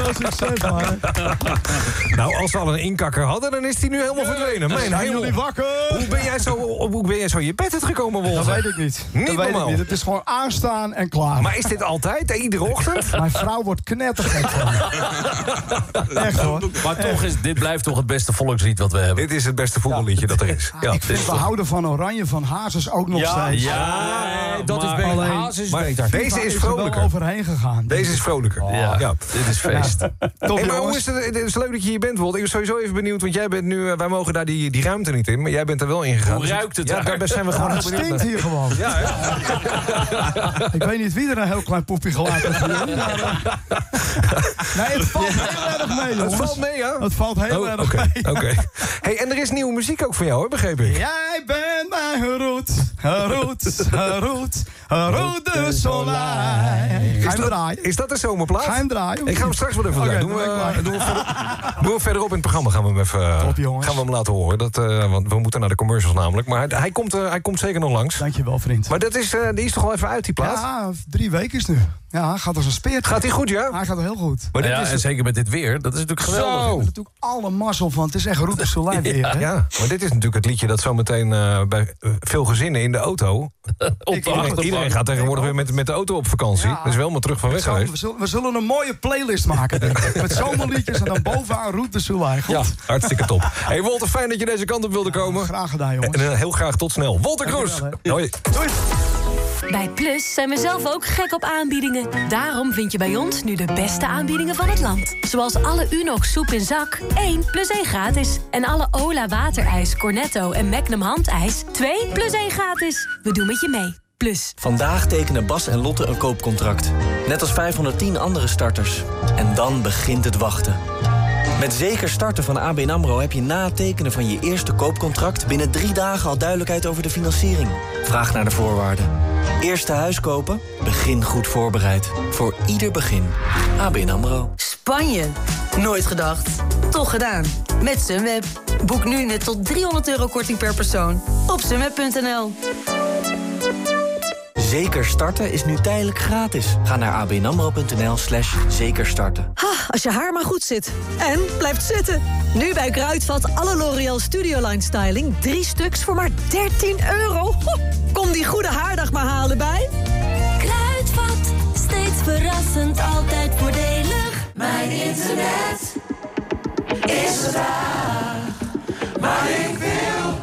[SPEAKER 5] Veel succes, man.
[SPEAKER 16] Nou, als ze al een inkakker hadden, dan is die nu helemaal verdwenen. Mijn
[SPEAKER 5] Zijn
[SPEAKER 16] hemel.
[SPEAKER 5] jullie wakker?
[SPEAKER 16] Hoe ben jij zo je bed uitgekomen, Wolter?
[SPEAKER 5] Dat weet ik niet.
[SPEAKER 16] Niet
[SPEAKER 5] Dat weet ik
[SPEAKER 16] normaal.
[SPEAKER 5] niet. Het is gewoon aanstaan en klaar.
[SPEAKER 16] Maar is dit altijd, iedere ochtend?
[SPEAKER 5] Mijn vrouw wordt knettergek van me. Echt hoor.
[SPEAKER 18] Maar toch dit blijft toch het beste volkslied wat we hebben.
[SPEAKER 16] Dit is het beste voetballiedje dat er is. Ja,
[SPEAKER 5] Ik vind behouden van Oranje van Hazes ook nog steeds.
[SPEAKER 18] Ja, dat is
[SPEAKER 5] maar
[SPEAKER 18] beter.
[SPEAKER 5] alleen-
[SPEAKER 18] Haas is
[SPEAKER 16] maar
[SPEAKER 18] beter.
[SPEAKER 16] deze is
[SPEAKER 5] er
[SPEAKER 16] vrolijker.
[SPEAKER 5] wel overheen gegaan.
[SPEAKER 16] Deze is vrolijker.
[SPEAKER 18] Ja, dit is feest.
[SPEAKER 5] Top,
[SPEAKER 16] Hey, maar hoe
[SPEAKER 5] jongens.
[SPEAKER 16] is het is leuk dat je hier bent, Wolt. Ik ben sowieso even benieuwd, want jij bent nu... wij mogen daar die ruimte niet in, maar jij bent er wel in gegaan.
[SPEAKER 18] Hoe ruikt het
[SPEAKER 16] Ja,
[SPEAKER 18] daar?
[SPEAKER 16] daar zijn we gewoon
[SPEAKER 5] Het
[SPEAKER 16] heel benieuwd
[SPEAKER 5] stinkt
[SPEAKER 16] naar.
[SPEAKER 5] hier gewoon.
[SPEAKER 16] Ja, hè?
[SPEAKER 5] Ik weet niet wie er een heel klein poepje gelaten heeft. Nee, het valt heel erg mee, jongens.
[SPEAKER 16] Het valt mee, ja?
[SPEAKER 5] Het valt heel erg mee.
[SPEAKER 16] Oké. Hey, en er is nieuwe muziek ook van jou, hè, begreep ik?
[SPEAKER 5] Jij bent mijn route de soleil. Ga je hem draaien?
[SPEAKER 16] Is dat een zomerplaat?
[SPEAKER 5] Ga je hem draaien?
[SPEAKER 16] Ik ga hem straks wel even
[SPEAKER 5] Oké,
[SPEAKER 16] draaien. Doen we verderop in het programma gaan we hem even
[SPEAKER 5] Top, jongens.
[SPEAKER 16] gaan we hem laten horen. Want we moeten naar de commercials namelijk. Maar hij komt zeker nog langs.
[SPEAKER 5] Dankjewel, vriend.
[SPEAKER 16] Maar die is toch wel even uit, die plaat?
[SPEAKER 5] Ja, 3 weken is nu. Ja, gaat als een speert.
[SPEAKER 16] Gaat hij goed, ja?
[SPEAKER 5] Hij gaat heel goed.
[SPEAKER 16] Maar dit
[SPEAKER 18] Ja,
[SPEAKER 16] is
[SPEAKER 18] en zeker met dit weer. Dat is natuurlijk geweldig.
[SPEAKER 5] We hebben natuurlijk alle mazzel van. Het is echt route soleil weer, hè?
[SPEAKER 16] Ja, maar dit is natuurlijk het liedje dat zometeen bij veel gezinnen in de auto... Iedereen gaat tegenwoordig weer met de auto op vakantie.
[SPEAKER 5] Ja.
[SPEAKER 16] Dus wel maar terug van weg geweest.
[SPEAKER 5] We zullen een mooie playlist maken, denk ik. Met zomerliedjes en dan bovenaan route soleil. Goed.
[SPEAKER 16] Ja, hartstikke top. Hey Wolter, fijn dat je deze kant op wilde komen.
[SPEAKER 5] Graag gedaan, jongens.
[SPEAKER 16] En heel graag tot snel. Wolter Kroes. Hoi.
[SPEAKER 5] Doei.
[SPEAKER 8] Bij Plus zijn we zelf ook gek op aanbiedingen. Daarom vind je bij ons nu de beste aanbiedingen van het land. Zoals alle Unox soep in zak, 1 plus 1 gratis. En alle Ola waterijs, Cornetto en Magnum handijs, 2 plus 1 gratis. We doen met je mee. Plus.
[SPEAKER 2] Vandaag tekenen Bas en Lotte een koopcontract. Net als 510 andere starters. En dan begint het wachten. Met Zeker Starten van ABN AMRO heb je na het tekenen van je eerste koopcontract... binnen 3 dagen al duidelijkheid over de financiering. Vraag naar de voorwaarden. Eerste huis kopen? Begin goed voorbereid. Voor ieder begin. ABN AMRO.
[SPEAKER 6] Spanje? Nooit gedacht. Toch gedaan. Met Sunweb. Boek nu net tot €300 korting per persoon. Op sunweb.nl.
[SPEAKER 2] Zeker Starten is nu tijdelijk gratis. Ga naar abnamro.nl/zekerstarten.
[SPEAKER 13] Als je haar maar goed zit. En blijft zitten. Nu bij Kruidvat alle L'Oréal Studioline Styling. 3 stuks voor maar €13. Kom die goede haardag maar halen bij
[SPEAKER 8] Kruidvat, steeds verrassend, altijd voordelig. Mijn internet is raar, maar ik wil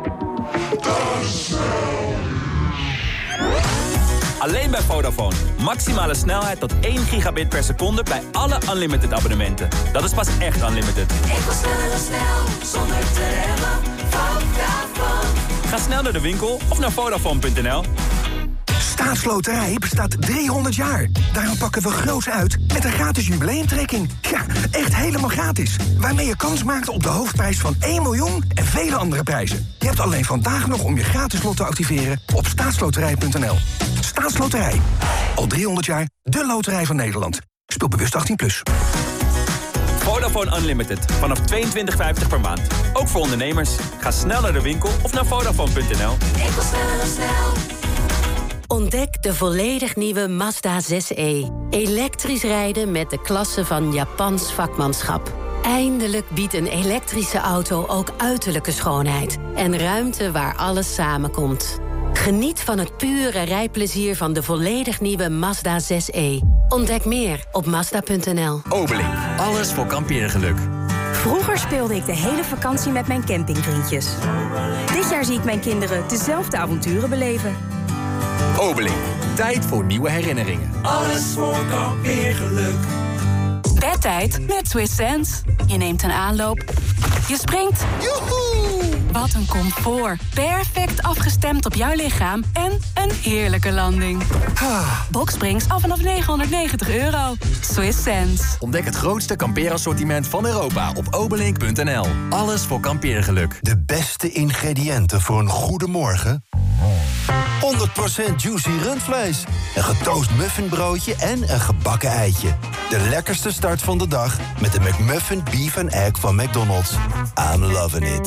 [SPEAKER 23] Alleen bij Vodafone. Maximale snelheid tot 1 gigabit per seconde bij alle unlimited abonnementen. Dat is pas echt unlimited.
[SPEAKER 8] Ik wil snel, zonder te remmen. Vodafone.
[SPEAKER 23] Ga snel naar de winkel of naar Vodafone.nl.
[SPEAKER 24] Staatsloterij bestaat 300 jaar. Daarom pakken we groots uit met een gratis jubileumtrekking. Ja, echt helemaal gratis. Waarmee je kans maakt op de hoofdprijs van 1 miljoen en vele andere prijzen. Je hebt alleen vandaag nog om je gratis lot te activeren op staatsloterij.nl. Staatsloterij. Al 300 jaar de loterij van Nederland. Speel bewust 18+.
[SPEAKER 23] Vodafone Unlimited. Vanaf €22,50 per maand. Ook voor ondernemers. Ga snel naar de winkel of naar Vodafone.nl.
[SPEAKER 8] Ik wil snel. Ontdek de volledig nieuwe Mazda 6e. Elektrisch rijden met de klasse van Japans vakmanschap. Eindelijk biedt een elektrische auto ook uiterlijke schoonheid. En ruimte waar alles samenkomt. Geniet van het pure rijplezier van de volledig nieuwe Mazda 6e. Ontdek meer op Mazda.nl.
[SPEAKER 25] Obeling. Alles voor kampeergeluk.
[SPEAKER 26] Vroeger speelde ik de hele vakantie met mijn campingvriendjes. Dit jaar zie ik mijn kinderen dezelfde avonturen beleven.
[SPEAKER 25] Obeling. Tijd voor nieuwe herinneringen.
[SPEAKER 8] Alles voor kampeergeluk.
[SPEAKER 27] Bedtijd met Swiss Sense. Je neemt een aanloop. Je springt. Joehoe! Wat een comfort. Perfect afgestemd op jouw lichaam. En een heerlijke landing. Boxsprings af vanaf €990. Swiss Sense.
[SPEAKER 25] Ontdek het grootste kampeerassortiment van Europa op obelink.nl. Alles voor kampeergeluk.
[SPEAKER 9] De beste ingrediënten voor een goede morgen. 100% juicy rundvlees. Een getoast muffinbroodje en een gebakken eitje. De lekkerste start van de dag met de McMuffin Beef and Egg van McDonald's. I'm loving it.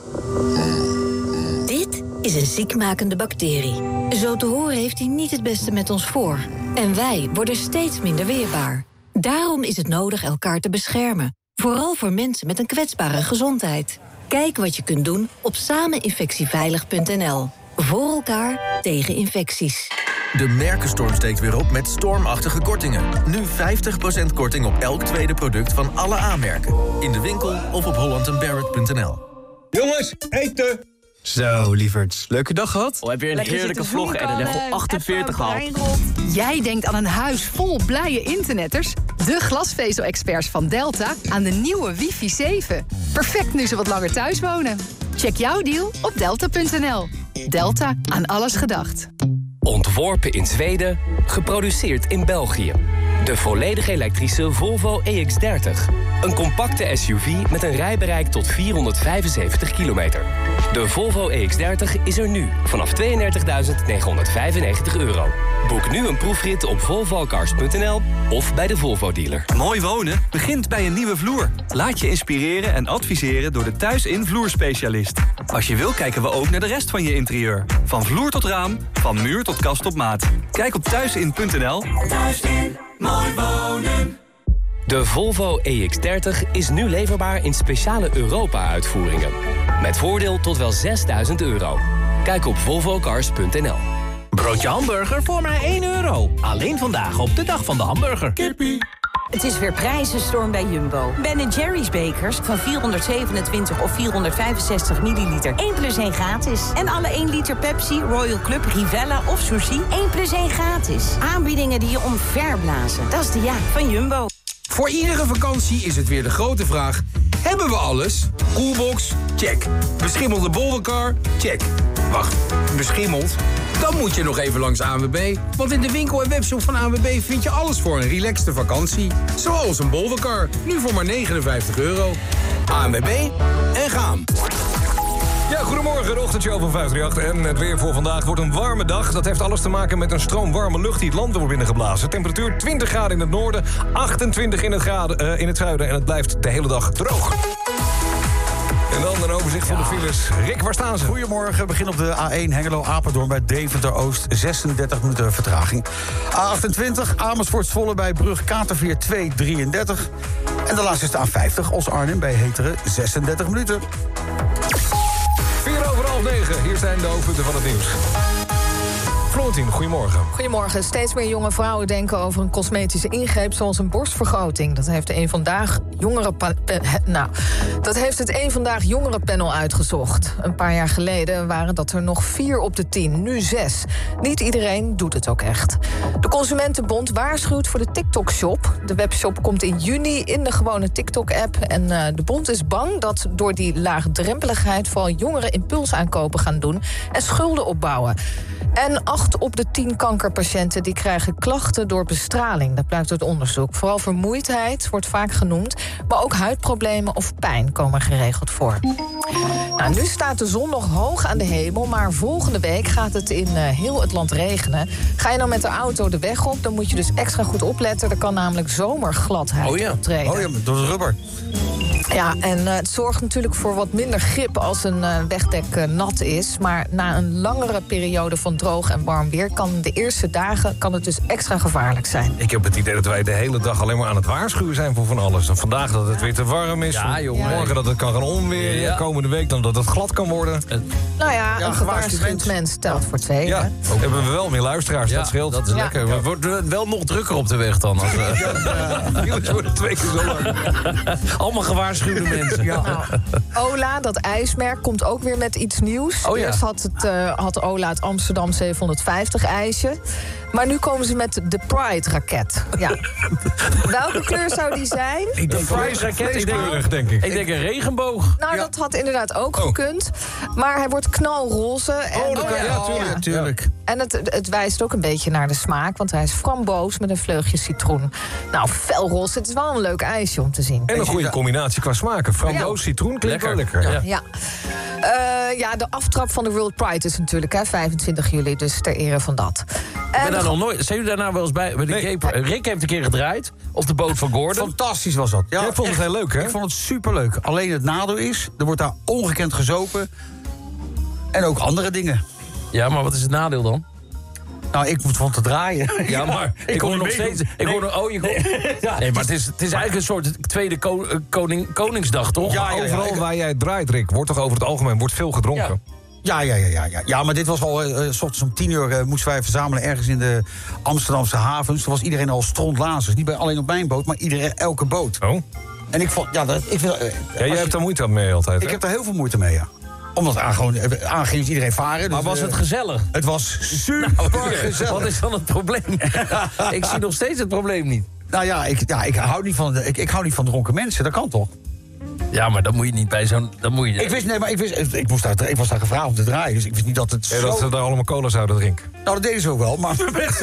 [SPEAKER 6] Dit is een ziekmakende bacterie. Zo te horen heeft hij niet het beste met ons voor. En wij worden steeds minder weerbaar.
[SPEAKER 7] Daarom is het nodig elkaar te beschermen. Vooral voor mensen met een kwetsbare gezondheid. Kijk wat je kunt doen op sameninfectieveilig.nl. Voor elkaar tegen infecties.
[SPEAKER 11] De Merkenstorm steekt weer op met stormachtige kortingen. Nu 50% korting op elk tweede product van alle aanmerken. In de winkel of op hollandandbarrett.nl.
[SPEAKER 14] Jongens, eten!
[SPEAKER 17] Zo, lieverds. Leuke dag gehad?
[SPEAKER 19] Heb je een heerlijke vlog en een level 48 gehaald?
[SPEAKER 20] Jij denkt aan een huis vol blije internetters? De glasvezel-experts van Delta aan de nieuwe wifi 7. Perfect nu ze wat langer thuis wonen. Check jouw deal op delta.nl. Delta, aan alles gedacht.
[SPEAKER 21] Ontworpen in Zweden, geproduceerd in België. De volledig elektrische Volvo EX30. Een compacte SUV met een rijbereik tot 475 kilometer. De Volvo EX30 is er nu vanaf €32.995. Boek nu een proefrit op volvocars.nl of bij de Volvo-dealer.
[SPEAKER 23] Mooi wonen begint bij een nieuwe vloer. Laat je inspireren en adviseren door de Thuis-in vloerspecialist. Als je wil kijken we ook naar de rest van je interieur. Van vloer tot raam, van muur tot kast op maat. Kijk op thuisin.nl.
[SPEAKER 19] Thuisin, mooi wonen.
[SPEAKER 21] De Volvo EX30 is nu leverbaar in speciale Europa-uitvoeringen. Met voordeel tot wel €6.000. Kijk op volvocars.nl.
[SPEAKER 28] Broodje hamburger voor maar €1. Alleen vandaag op de dag van de hamburger. Kippie.
[SPEAKER 29] Het is weer prijzenstorm bij Jumbo. Ben & Jerry's bekers van 427 of 465 milliliter. 1 plus 1 gratis. En alle 1 liter Pepsi, Royal Club, Rivella of Sushi. 1 plus 1 gratis. Aanbiedingen die je omverblazen. Dat is de ja van Jumbo.
[SPEAKER 30] Voor iedere vakantie is het weer de grote vraag: hebben we alles? Coolbox? Check. Beschimmelde boldercar? Check. Wacht, beschimmeld? Dan moet je nog even langs ANWB. Want in de winkel en webshop van ANWB vind je alles voor een relaxte vakantie. Zoals een boldercar, nu voor maar €59. ANWB en gaan.
[SPEAKER 16] Ja, goedemorgen, de ochtendshow van 538. En het weer voor vandaag wordt een warme dag. Dat heeft alles te maken met een stroomwarme lucht die het land wordt binnengeblazen. Temperatuur 20 graden in het noorden, 28 in het zuiden. En het blijft de hele dag droog. En dan een overzicht van de files. Rick, waar staan ze?
[SPEAKER 31] Goedemorgen, begin op de A1 Hengelo-Apeldoorn bij Deventer-Oost. 36 minuten vertraging. A28 Amersfoort-Zwolle bij brug Katerveer 2:33. En de laatste is de A50 Os-Arnhem bij Heteren 36 minuten.
[SPEAKER 16] 8:04, hier zijn de hoofdpunten van het nieuws. Florentien, goedemorgen.
[SPEAKER 10] Goedemorgen. Steeds meer jonge vrouwen denken over een cosmetische ingreep zoals een borstvergroting. Dat heeft het Eén Vandaag Jongerenpanel uitgezocht. Een paar jaar geleden waren dat er nog 4 op de 10, nu 6. Niet iedereen doet het ook echt. De Consumentenbond waarschuwt voor de TikTok-shop. De webshop komt in juni in de gewone TikTok-app. En de bond is bang dat door die laagdrempeligheid vooral jongeren impulsaankopen gaan doen en schulden opbouwen. En 8 op de 10 kankerpatiënten die krijgen klachten door bestraling. Dat blijkt uit onderzoek. Vooral vermoeidheid wordt vaak genoemd, maar ook huidproblemen of pijn komen geregeld voor. Nou, nu staat de zon nog hoog aan de hemel, maar volgende week gaat het in heel het land regenen. Ga je nou met de auto de weg op, dan moet je dus extra goed opletten. Er kan namelijk zomergladheid optreden.
[SPEAKER 31] Oh ja, door het rubber.
[SPEAKER 10] Ja, en het zorgt natuurlijk voor wat minder grip als een wegdek nat is. Maar na een langere periode van droog en warm weer kan de eerste dagen het dus extra gevaarlijk zijn.
[SPEAKER 16] Ik heb het idee dat wij de hele dag alleen maar aan het waarschuwen zijn voor van alles. En vandaag dat het weer te warm is. Ja, morgen dat het kan gaan onweer. Ja. Komende week dan dat het glad kan worden.
[SPEAKER 10] Nou ja, een gewaarschuwd mens telt voor 2.
[SPEAKER 16] Ja, ook hebben we wel meer luisteraars, dat scheelt.
[SPEAKER 18] Dat is lekker. We worden wel nog drukker op de weg dan.
[SPEAKER 16] Jullie worden 2 keer zo lang.
[SPEAKER 18] Allemaal gewaarschuwde mensen.
[SPEAKER 10] Ja. Nou, Ola, dat ijsmerk, komt ook weer met iets nieuws. Eerst had Ola het Amsterdam 750 ijsje. Maar nu komen ze met de Pride-raket. Ja. Welke kleur zou die zijn?
[SPEAKER 16] Ik denk vleeskleurig, denk ik.
[SPEAKER 18] Ik denk een regenboog.
[SPEAKER 10] Nou, dat had inderdaad ook gekund. Maar hij wordt knalroze. En,
[SPEAKER 31] tuurlijk.
[SPEAKER 10] En het wijst ook een beetje naar de smaak, want hij is framboos met een vleugje citroen. Nou, felroze, het is wel een leuk ijsje om te zien.
[SPEAKER 16] En een goede combinatie qua smaken. Framboos, citroen, klinkt wel lekker.
[SPEAKER 10] Ja, de aftrap van de World Pride is natuurlijk 25 juli, dus ter ere van dat.
[SPEAKER 18] Ik ben daar nog nooit. Zijn jullie daar nou wel eens bij? Nee. Rick heeft een keer gedraaid op de boot van Gordon.
[SPEAKER 31] Fantastisch was dat.
[SPEAKER 16] Ja, ik vond het heel leuk, hè?
[SPEAKER 31] Ik vond het superleuk. Alleen het nadeel is, er wordt daar ongekend gezopen. En ook andere dingen.
[SPEAKER 18] Ja, maar wat is het nadeel dan?
[SPEAKER 31] Nou, ik vond het draaien.
[SPEAKER 18] Ja, maar ik hoor nog steeds... Nee, maar het is eigenlijk een soort tweede Koningsdag, toch?
[SPEAKER 16] Ja, overal waar jij draait, Rick, wordt toch over het algemeen veel gedronken?
[SPEAKER 31] Ja, maar dit was al... 's ochtends om 10:00 moesten wij verzamelen ergens in de Amsterdamse havens. Toen was iedereen al strontlazers. Niet alleen op mijn boot, maar elke boot.
[SPEAKER 16] Oh.
[SPEAKER 31] En ik vond...
[SPEAKER 16] jij hebt daar moeite mee altijd, hè?
[SPEAKER 31] Ik heb daar heel veel moeite mee, ja. Omdat ging iedereen varen.
[SPEAKER 18] Maar
[SPEAKER 31] dus,
[SPEAKER 18] was het gezellig?
[SPEAKER 31] Het was super gezellig.
[SPEAKER 18] Wat is dan het probleem? Ik zie nog steeds het probleem niet.
[SPEAKER 31] Nou ja, ik hou niet van, ik hou niet van dronken mensen. Dat kan toch?
[SPEAKER 18] Ja, maar dan moet je niet bij zo'n...
[SPEAKER 31] Ik was daar gevraagd om te draaien, dus ik wist niet dat het
[SPEAKER 16] dat ze daar allemaal cola zouden drinken.
[SPEAKER 31] Nou, dat deden ze ook wel, maar...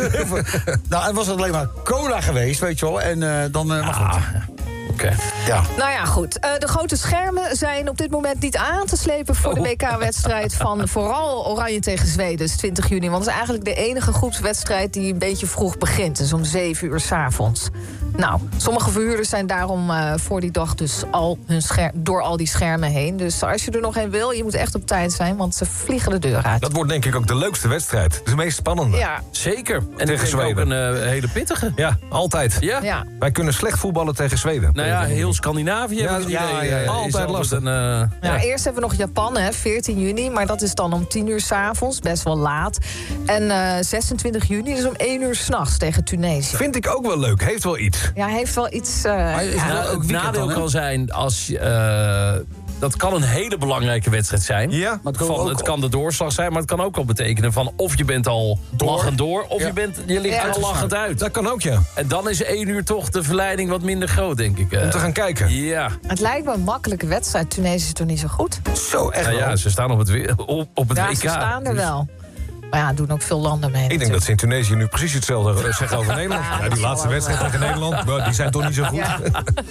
[SPEAKER 31] nou, het was alleen maar cola geweest, weet je wel. En dan... maar goed.
[SPEAKER 18] Okay.
[SPEAKER 31] Ja.
[SPEAKER 10] Nou ja, goed. De grote schermen zijn op dit moment niet aan te slepen... voor de WK-wedstrijd van vooral Oranje tegen Zweden. Dus 20 juni. Want het is eigenlijk de enige groepswedstrijd die een beetje vroeg begint. Dus om 7:00 s'avonds. Nou, sommige verhuurders zijn daarom voor die dag dus door al die schermen heen. Dus als je er nog een wil, je moet echt op tijd zijn... want ze vliegen de deur uit.
[SPEAKER 16] Dat wordt denk ik ook de leukste wedstrijd. De meest spannende.
[SPEAKER 10] Ja.
[SPEAKER 18] Zeker. En
[SPEAKER 16] tegen Zweden.
[SPEAKER 18] Ook een hele pittige.
[SPEAKER 16] Ja, altijd.
[SPEAKER 18] Ja.
[SPEAKER 16] Wij kunnen slecht voetballen tegen Zweden.
[SPEAKER 18] Nou ja, heel Scandinavië.
[SPEAKER 16] Altijd lastig.
[SPEAKER 10] Eerst hebben we nog Japan, 14 juni. Maar dat is dan om 10:00 s'avonds. Best wel laat. En 26 juni, dus om 1:00 s'nachts tegen Tunesië.
[SPEAKER 16] Vind ik ook wel leuk. Heeft wel iets.
[SPEAKER 10] Ja, heeft wel iets...
[SPEAKER 18] ook nadeel kan zijn als je... dat kan een hele belangrijke wedstrijd zijn.
[SPEAKER 16] Ja,
[SPEAKER 18] maar het kan de doorslag zijn, maar het kan ook wel betekenen van... of je bent al lachend door, of je ligt er al lachend uit.
[SPEAKER 16] Dat kan ook, ja.
[SPEAKER 18] En dan is 1:00 toch de verleiding wat minder groot, denk ik.
[SPEAKER 16] Om te gaan kijken.
[SPEAKER 18] Ja.
[SPEAKER 10] Het lijkt me een makkelijke wedstrijd. Tunesië is toch niet zo goed?
[SPEAKER 31] Zo, echt
[SPEAKER 18] ja, ze staan op het WK.
[SPEAKER 10] Ja, ze staan er wel. Maar ja, doen ook veel landen mee.
[SPEAKER 16] Ik denk dat ze in Tunesië nu precies hetzelfde zeggen over Nederland. Ja, die laatste wedstrijd tegen Nederland, die zijn toch niet zo goed. Ja.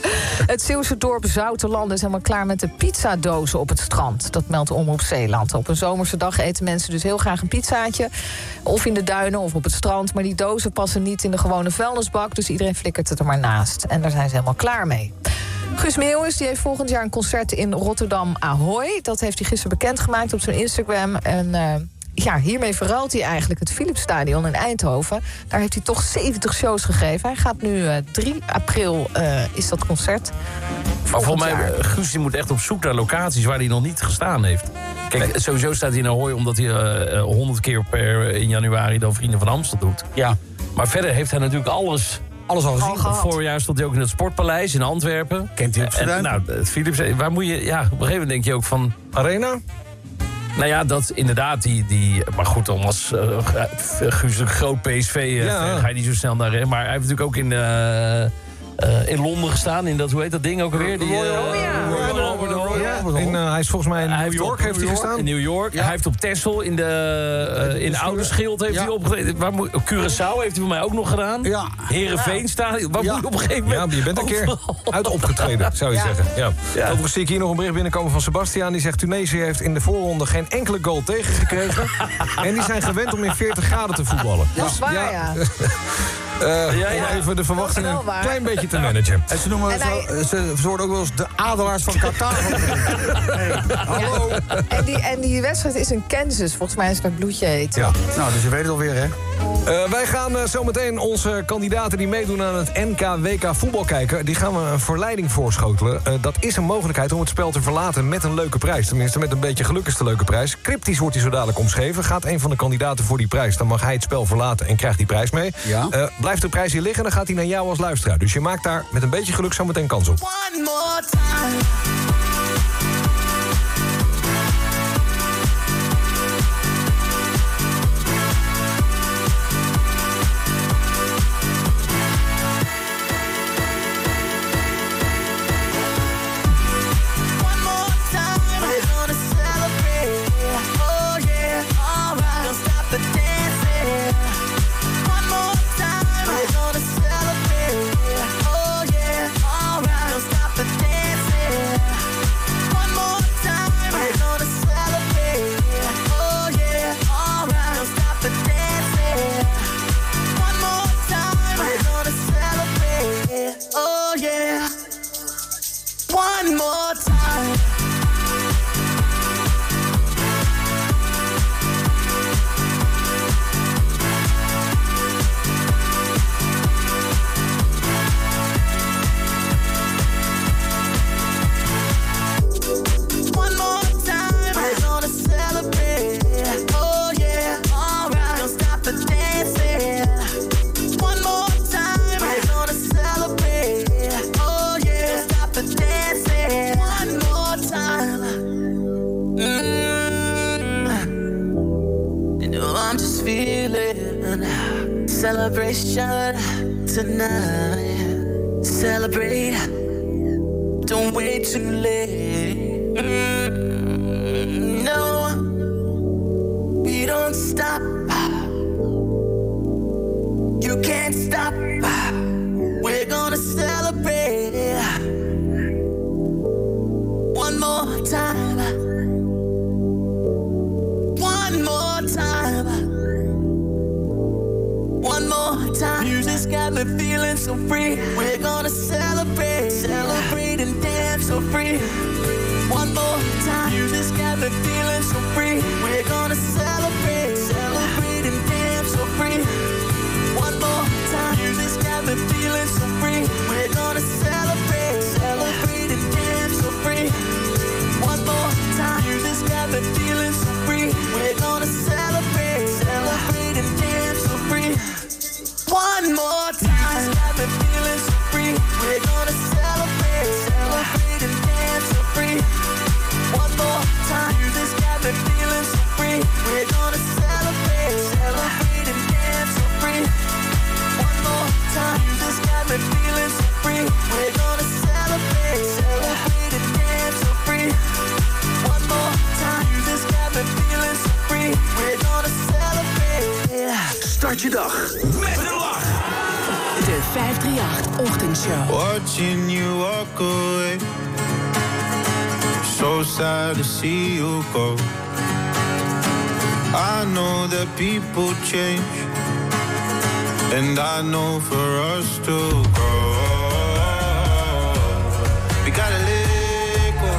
[SPEAKER 10] Het Zeeuwse dorp Zoutelanden is helemaal klaar met de pizzadozen op het strand. Dat meldt Omroep Zeeland. Op een zomerse dag eten mensen dus heel graag een pizzaatje. Of in de duinen of op het strand. Maar die dozen passen niet in de gewone vuilnisbak. Dus iedereen flikkert het er maar naast. En daar zijn ze helemaal klaar mee. Guus Meeuwis die heeft volgend jaar een concert in Rotterdam Ahoy. Dat heeft hij gisteren bekendgemaakt op zijn Instagram. En... hiermee verruilt hij eigenlijk het Philipsstadion in Eindhoven. Daar heeft hij toch 70 shows gegeven. Hij gaat nu 3 april is dat concert.
[SPEAKER 18] Maar volgens mij, Guus die moet echt op zoek naar locaties waar hij nog niet gestaan heeft. Kijk, sowieso staat hij in Ahoy omdat hij 100 keer in januari dan Vrienden van Amstel doet.
[SPEAKER 31] Ja.
[SPEAKER 18] Maar verder heeft hij natuurlijk alles al gezien. Voorjaar stond hij ook in het Sportpaleis in Antwerpen.
[SPEAKER 31] Kent hij op zijn duim?
[SPEAKER 18] Nou, het Philips, waar moet je... Ja, op een gegeven moment denk je ook van...
[SPEAKER 16] Arena?
[SPEAKER 18] Nou ja, dat inderdaad, maar goed, dan was Guus een groot PSV, ga je niet zo snel naar... Maar hij heeft natuurlijk ook in Londen gestaan, in dat, hoe heet dat ding ook alweer?
[SPEAKER 16] Hij is volgens mij in New York heeft hij gestaan.
[SPEAKER 18] In New York. Ja. Hij heeft op Texel in Ouderschild heeft hij opgetreden. Curaçao heeft hij voor mij ook nog gedaan.
[SPEAKER 31] Ja.
[SPEAKER 18] Heerenveen staan. Waar moet je op een gegeven moment...
[SPEAKER 16] Ja, je bent een keer uit opgetreden, zou je zeggen. Ja. Overigens zie ik hier nog een bericht binnenkomen van Sebastiaan. Die zegt, Tunesië heeft in de voorronde geen enkele goal tegengekregen. En die zijn gewend om in 40 graden te voetballen.
[SPEAKER 10] Dat is waar, ja.
[SPEAKER 16] Om even de verwachtingen een klein beetje te managen.
[SPEAKER 31] En ze noemen ze worden ook wel eens de adelaars van Qatar.
[SPEAKER 10] Hallo. En die wedstrijd is in Kansas. Volgens mij is dat bloedje heet.
[SPEAKER 31] Ja. Nou, dus je weet het alweer, hè?
[SPEAKER 16] Wij gaan zometeen onze kandidaten die meedoen aan het NK-WK voetbal kijken. Die gaan we een verleiding voorschotelen. Dat is een mogelijkheid om het spel te verlaten met een leuke prijs. Tenminste, met een beetje geluk is de leuke prijs. Cryptisch wordt hij zo dadelijk omschreven. Gaat een van de kandidaten voor die prijs, dan mag hij het spel verlaten en krijgt die prijs mee. Ja. Blijft de prijs hier liggen, dan gaat hij naar jou als luisteraar. Dus je maakt daar met een beetje geluk zo meteen kans op.
[SPEAKER 19] One more time.
[SPEAKER 1] celebration tonight. Celebrate, don't wait too late. No, we don't stop. You can't stop. We're gonna celebrate one more time. One more time. One more time. Music's got me feeling so free. We're gonna celebrate, celebrate and dance so free. One more time. Music's got me feeling so free. We're gonna celebrate, celebrate and dance so free. One more time. Music's got me feeling so free. We're gonna celebrate, celebrate and dance so free. One more time. Music's got me feeling so free. We're gonna celebrate, celebrate and dance so free. One more time. Music's got me feeling so free. We're gonna celebrate, celebrate and dance so free. One more time. Music's got me feeling so free. We're gonna celebrate, celebrate and dance so free. One more time. Music's got me feeling so free. We're gonna celebrate, celebrate and dance so free. One more time. Music's got me feeling so free. We're gonna celebrate.
[SPEAKER 31] Start je dag met een lach.
[SPEAKER 27] De 538-ochtendshow.
[SPEAKER 2] Watching you walk away. So sad to see you go. I know that people change. And I know for us to grow. We gotta let go.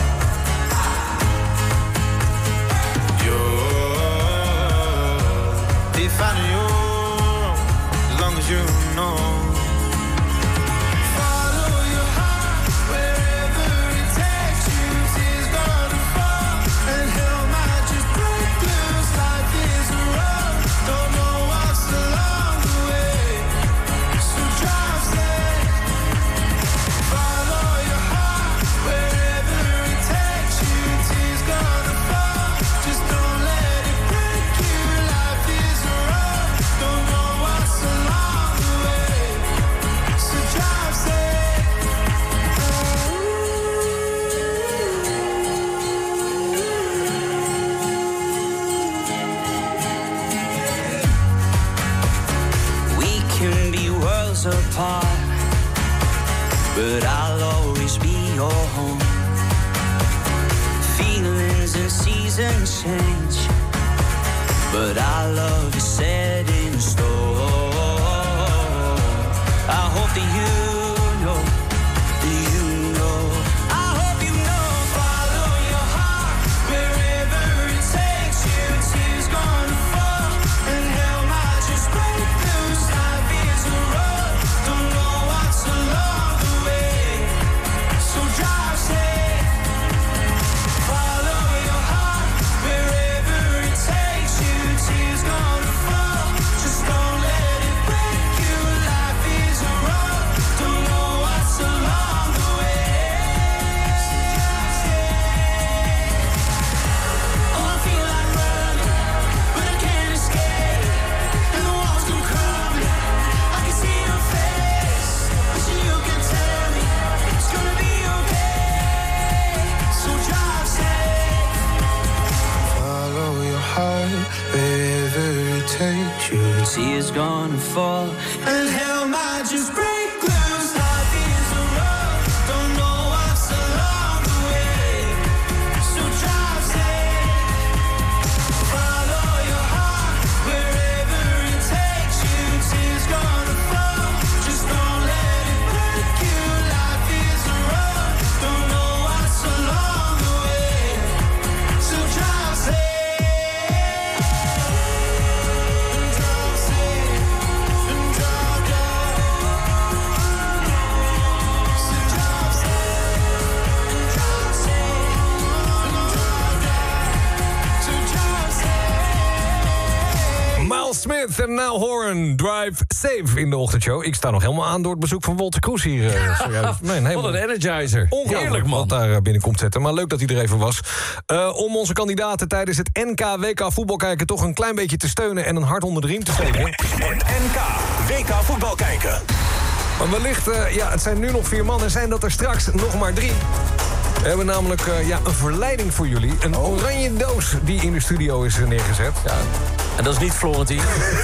[SPEAKER 2] They find you wrong, as long as you know. Follow your heart wherever it takes you. Tears gonna fall and hell might just break loose. Life is a road, don't know what's along the way. So drive safe. Follow your heart wherever it takes you. Tears gonna fall, just don't let it break you. Life is a road, don't know what's along the way. So drive safe.
[SPEAKER 1] We can be worlds apart, but I'll always be your home. Feelings and seasons change, but our love is set in stone. I hope that you know, I hope you know. Follow your heart wherever it takes you. Tears gonna fall and hell might just break loose. Life is a road, don't know what's along the way. So drive safe. Follow your heart wherever it takes you. Tears gonna fall, just don't let it break you. Life is a road, don't know what's along the way. Oh, I feel like running, but I can't escape. And the walls go crumbling, I can see your face. Wishing you could tell me it's gonna be okay. So drive safe. Follow your heart wherever it takes you. Tears gonna fall and hell might just break loose. Life is a road, don't know what's along the way. So drive safe. Follow your heart wherever it takes you. Tears gonna fall, just don't let it break you. Life is a road, don't know what's along the way. So drive safe. Drive safe and drive down.
[SPEAKER 16] Nathan Horn, Drive Safe in de ochtendshow. Ik sta nog helemaal aan door het bezoek van Walter Kroes hier.
[SPEAKER 18] Wat een energizer.
[SPEAKER 16] Ongelooflijk man. Wat daar binnenkomt zetten. Maar leuk dat hij er even was. Om onze kandidaten tijdens het NK-WK voetbal kijken toch een klein beetje te steunen en een hart onder de riem te steken.
[SPEAKER 3] Het NK-WK voetbal kijken.
[SPEAKER 16] Maar wellicht, het zijn nu nog 4 man en zijn dat er straks nog maar 3. We hebben namelijk een verleiding voor jullie. Een oranje doos die in de studio is neergezet. Ja.
[SPEAKER 18] En dat is niet Florentien.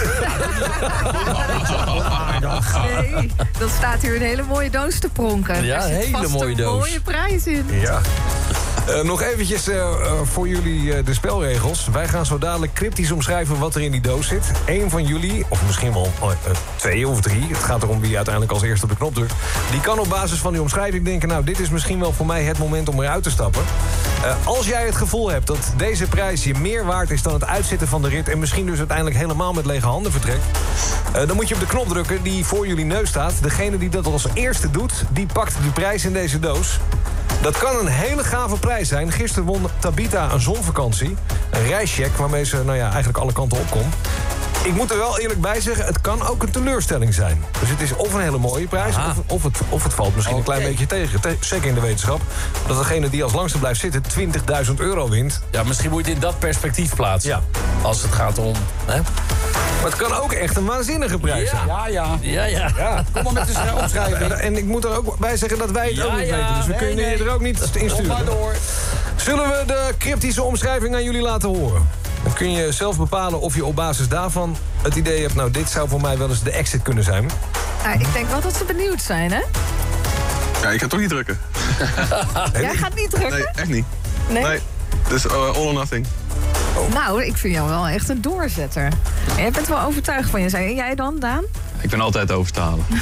[SPEAKER 10] Nee, dat staat hier een hele mooie doos te pronken.
[SPEAKER 18] Ja, een hele mooie doos.
[SPEAKER 10] Er zit vast een mooie prijs in.
[SPEAKER 16] Ja. Nog eventjes voor jullie de spelregels. Wij gaan zo dadelijk cryptisch omschrijven wat er in die doos zit. Eén van jullie, of misschien wel 2 of 3... het gaat erom wie uiteindelijk als eerste op de knop drukt... die kan op basis van die omschrijving denken... nou, dit is misschien wel voor mij het moment om eruit te stappen. Als jij het gevoel hebt dat deze prijs je meer waard is... dan het uitzitten van de rit... en misschien dus uiteindelijk helemaal met lege handen vertrekt... dan moet je op de knop drukken die voor jullie neus staat. Degene die dat als eerste doet, die pakt de prijs in deze doos... Dat kan een hele gave prijs zijn. Gisteren won Tabita een zonvakantie. Een reischeck waarmee ze eigenlijk alle kanten op kon. Ik moet er wel eerlijk bij zeggen, het kan ook een teleurstelling zijn. Dus het is of een hele mooie prijs, of het valt misschien een klein beetje tegen. Zeker in de wetenschap. Dat degene die als langste blijft zitten 20.000 euro wint.
[SPEAKER 18] Ja, misschien moet je het in dat perspectief plaatsen. Ja. Als het gaat om... Hè?
[SPEAKER 16] Maar het kan ook echt een waanzinnige prijs zijn.
[SPEAKER 18] Ja.
[SPEAKER 31] Kom maar met de omschrijving.
[SPEAKER 16] En ik moet er ook bij zeggen dat wij het ook niet weten. Dus we kunnen je er ook niet insturen.
[SPEAKER 31] Kom maar door.
[SPEAKER 16] Zullen we de cryptische omschrijving aan jullie laten horen? Dan kun je zelf bepalen of je op basis daarvan het idee hebt... nou, dit zou voor mij wel eens de exit kunnen zijn.
[SPEAKER 10] Ik denk wel dat ze benieuwd zijn, hè?
[SPEAKER 4] Ja, ik ga toch niet drukken.
[SPEAKER 10] Jij gaat niet drukken?
[SPEAKER 4] Nee, echt niet.
[SPEAKER 10] Nee?
[SPEAKER 4] Dus all or nothing.
[SPEAKER 10] Nou, ik vind jou wel echt een doorzetter. Jij bent wel overtuigd van je. En jij dan, Daan?
[SPEAKER 4] Ik ben altijd over te halen.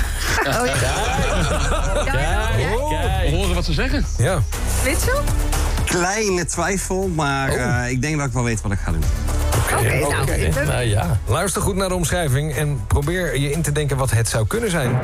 [SPEAKER 5] We horen wat ze zeggen.
[SPEAKER 16] Ja.
[SPEAKER 10] Mitchell?
[SPEAKER 5] Kleine twijfel, maar ik denk dat ik wel weet wat ik ga doen.
[SPEAKER 16] Oké. Luister goed naar de omschrijving en probeer je in te denken wat het zou kunnen zijn.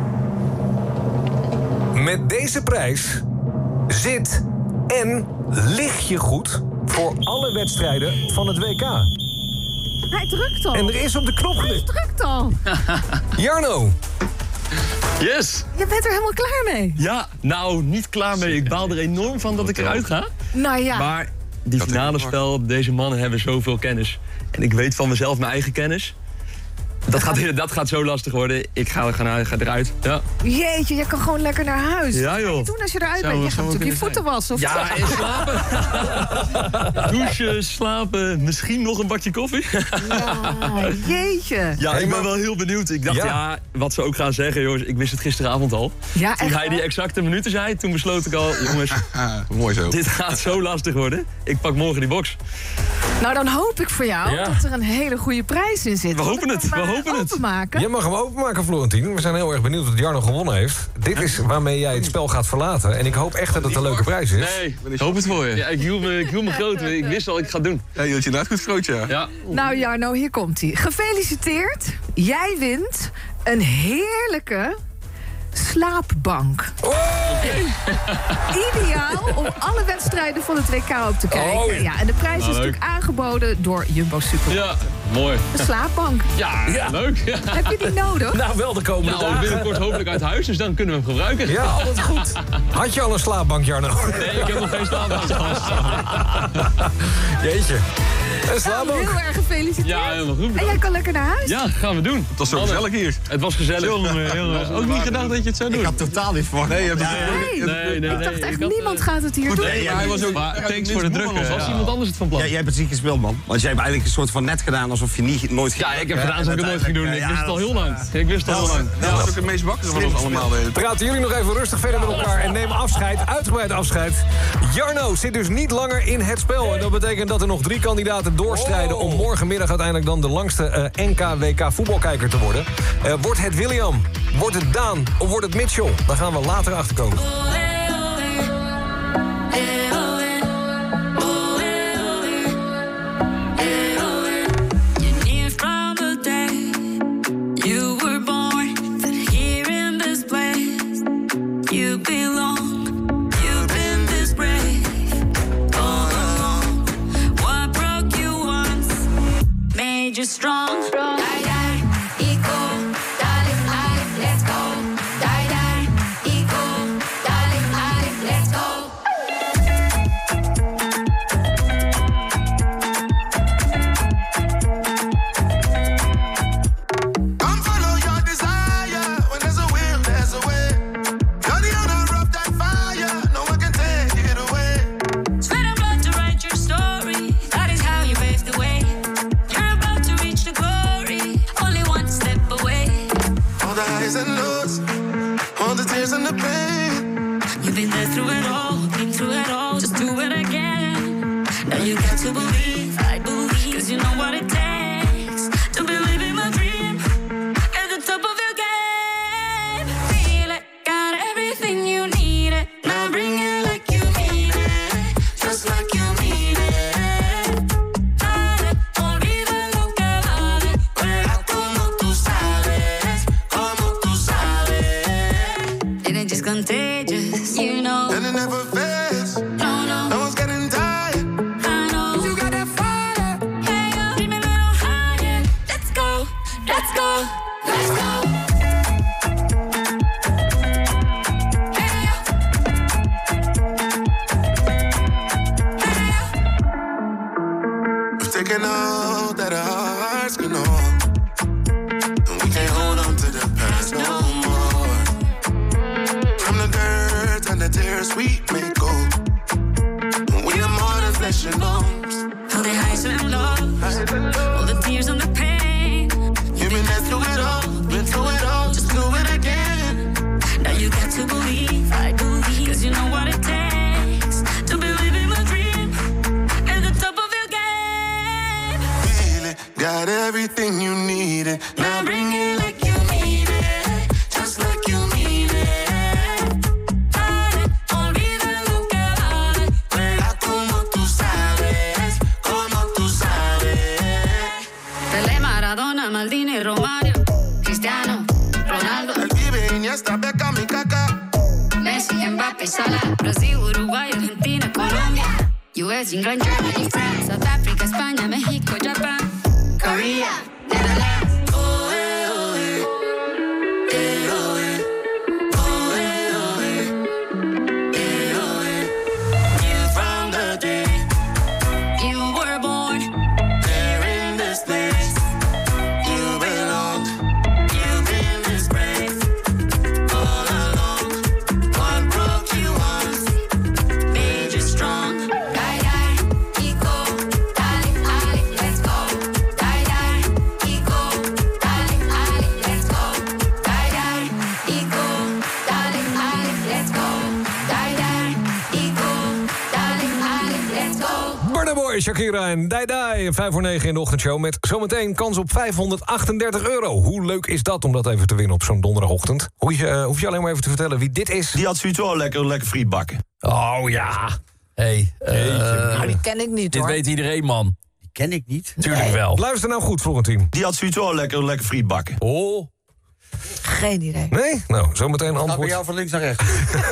[SPEAKER 16] Met deze prijs zit en lig je goed voor alle wedstrijden van het WK.
[SPEAKER 10] Hij drukt al.
[SPEAKER 16] En er is op de knop gedrukt.
[SPEAKER 10] Hij drukt al.
[SPEAKER 4] Jarno. Yes.
[SPEAKER 10] Je bent er helemaal klaar mee.
[SPEAKER 4] Ja, nou, niet klaar mee. Ik baal er enorm van dat ik eruit ga.
[SPEAKER 10] Nou ja.
[SPEAKER 4] Maar die finale spel, deze mannen hebben zoveel kennis. En ik weet van mezelf mijn eigen kennis. Dat gaat zo lastig worden. Ik ga eruit. Ja.
[SPEAKER 10] Jeetje, je kan gewoon lekker naar huis.
[SPEAKER 4] Ja, joh.
[SPEAKER 10] Wat ga je doen als je eruit bent? Je gaat natuurlijk je voeten wassen. Of
[SPEAKER 4] ja, en slapen. Douchen, slapen, misschien nog een bakje koffie.
[SPEAKER 10] Ja, jeetje.
[SPEAKER 4] Ja, ik ben wel heel benieuwd. Ik dacht, wat ze ook gaan zeggen, jongens. Ik wist het gisteravond al.
[SPEAKER 10] Ja,
[SPEAKER 4] toen hij die exacte minuten zei, toen besloot ik al... jongens, mooi zo. Dit gaat zo lastig worden. Ik pak morgen die box.
[SPEAKER 10] Nou, dan hoop ik voor jou dat er een hele goede prijs in zit.
[SPEAKER 4] We hopen het.
[SPEAKER 10] Openmaken.
[SPEAKER 16] Je mag hem openmaken, Florentien. We zijn heel erg benieuwd wat Jarno gewonnen heeft. Dit is waarmee jij het spel gaat verlaten. En ik hoop echt dat het een leuke prijs is.
[SPEAKER 4] Nee, ik hoop het voor je. Ja, ik hield me groot. Ik wist al wat ik ga doen. Ja, je hield je inderdaad goed groot, ja.
[SPEAKER 10] Nou, Jarno, hier komt hij. Gefeliciteerd. Jij wint een heerlijke slaapbank. Ideaal om alle wedstrijden van het WK op te kijken. Ja, en de prijs is natuurlijk aangeboden door Jumbo Super.
[SPEAKER 4] Ja, mooi.
[SPEAKER 10] Een slaapbank.
[SPEAKER 4] Ja, leuk. Ja.
[SPEAKER 10] Heb je die nodig?
[SPEAKER 18] Nou, wel de komende dagen.
[SPEAKER 4] Binnenkort hopelijk uit huis, dus dan kunnen we hem gebruiken.
[SPEAKER 16] Ja, altijd goed. Had je al een slaapbank, Jarno?
[SPEAKER 4] Nee, ik heb nog geen slaapbank.
[SPEAKER 16] Jeetje. Een slaapbank.
[SPEAKER 10] Nou, heel erg gefeliciteerd.
[SPEAKER 4] Ja, helemaal goed.
[SPEAKER 10] En jij kan lekker naar huis?
[SPEAKER 4] Ja, gaan we doen. Het was zo gezellig hier. Het was gezellig. Ook niet gedacht dat je het zou doen.
[SPEAKER 5] Ik had totaal niet verwacht.
[SPEAKER 4] Nee,
[SPEAKER 10] ik dacht echt, niemand gaat het hier doen.
[SPEAKER 4] Nee, hij was ook... Thanks voor de druk. Was iemand anders het van plan?
[SPEAKER 5] Ja, jij hebt het ziek gespeeld, man. Want jij hebt eigenlijk een soort van net gedaan alsof je nooit ging.
[SPEAKER 4] Ja, ik heb gedaan alsof ik het nooit ging doen. Ik wist het al heel lang. Dat was ook het meest wakker van ons allemaal.
[SPEAKER 16] Praten jullie nog even rustig verder met elkaar en neem afscheid, uitgebreid afscheid. Jarno zit dus niet langer in het spel. En dat betekent dat er nog 3 kandidaten doorstrijden om morgenmiddag uiteindelijk dan de langste NK-WK voetbalkijker te worden. Wordt het William? Wordt het Daan? Of wordt het Mitchell? Daar gaan we later achter komen.
[SPEAKER 19] Strong.
[SPEAKER 2] highs and lows, all the tears and the pain.
[SPEAKER 6] You've been there through it all, been through it all, just do it again. Now you got to believe, I believe, cause you know what it takes to believe in my dream. At the top of your game, feel it, got everything you need it. Now bring it like you mean it, just like you mean it. Dale, olvida lo que vale, juega como tú sabes, It ain't just contagious, you know.
[SPEAKER 2] And it never fades,
[SPEAKER 6] no
[SPEAKER 2] one's getting tired.
[SPEAKER 6] I know you got that fire. Hey, yo, keep me a little higher. Let's go, let's go, let's go. Hey, yo.
[SPEAKER 2] We've taken all that our hearts can hold, and we can't hold on to the past no more. From the dirt and the tears we may go, we are more than flesh and bones.
[SPEAKER 6] All the highs and lows, all the tears and the pain.
[SPEAKER 2] You've been there through it all, been through it all, just do it again.
[SPEAKER 6] Now you got to believe, I believe, cause you know what it takes to believe in my dream. At the top of your game,
[SPEAKER 2] Feel it, got everything you needed.
[SPEAKER 6] now bring it like you mean it, just like you mean it. Dale, olvida lo que vale,
[SPEAKER 2] juega como tú sabes,
[SPEAKER 6] Pelé, Maradona, Maldini, Romario, Cristiano, Ronaldo,
[SPEAKER 2] El Pibe, Iniesta, Beckham y Kaká.
[SPEAKER 6] Messi, Mbappé, Salah, Brasil, Uruguay, Argentina, Colombia, US, England, Germany, France, South Africa, España, México, Japan, Korea, Netherlands.
[SPEAKER 2] Oh, eh, oh, eh. Eh, oh, eh. Oh, eh, oh, eh. Eh, oh, eh. You from the day
[SPEAKER 6] You were born,
[SPEAKER 2] there in this place. You belong, you've been disgraced all along. What broke you once
[SPEAKER 6] made you strong. Die, die, ego, dale, dale, let's go. Die, die, ego, dale, dale, let's go. Die, die, ego, dale, dale, let's go. Die, die, ego, dale, dale, let's go.
[SPEAKER 16] Burna Boy, Shakira en Dai Dai. 5:09 in de ochtendshow met zometeen kans op €538. Hoe leuk is dat om dat even te winnen op zo'n donderdagochtend? Hoef je alleen maar even te vertellen wie dit is.
[SPEAKER 7] Die had zoiets wel lekker friet bakken.
[SPEAKER 18] Oh ja. Hey,
[SPEAKER 10] Die ken ik niet,
[SPEAKER 18] dit
[SPEAKER 10] hoor.
[SPEAKER 18] weet iedereen, man.
[SPEAKER 7] Die ken ik niet.
[SPEAKER 18] Tuurlijk wel.
[SPEAKER 16] Luister nou goed, Florentien.
[SPEAKER 7] Die had zoiets wel lekker friet bakken.
[SPEAKER 18] Oh.
[SPEAKER 10] Geen idee.
[SPEAKER 16] Nee? Nou, zometeen
[SPEAKER 31] Gaat bij
[SPEAKER 16] antwoord.
[SPEAKER 31] jou van links naar rechts.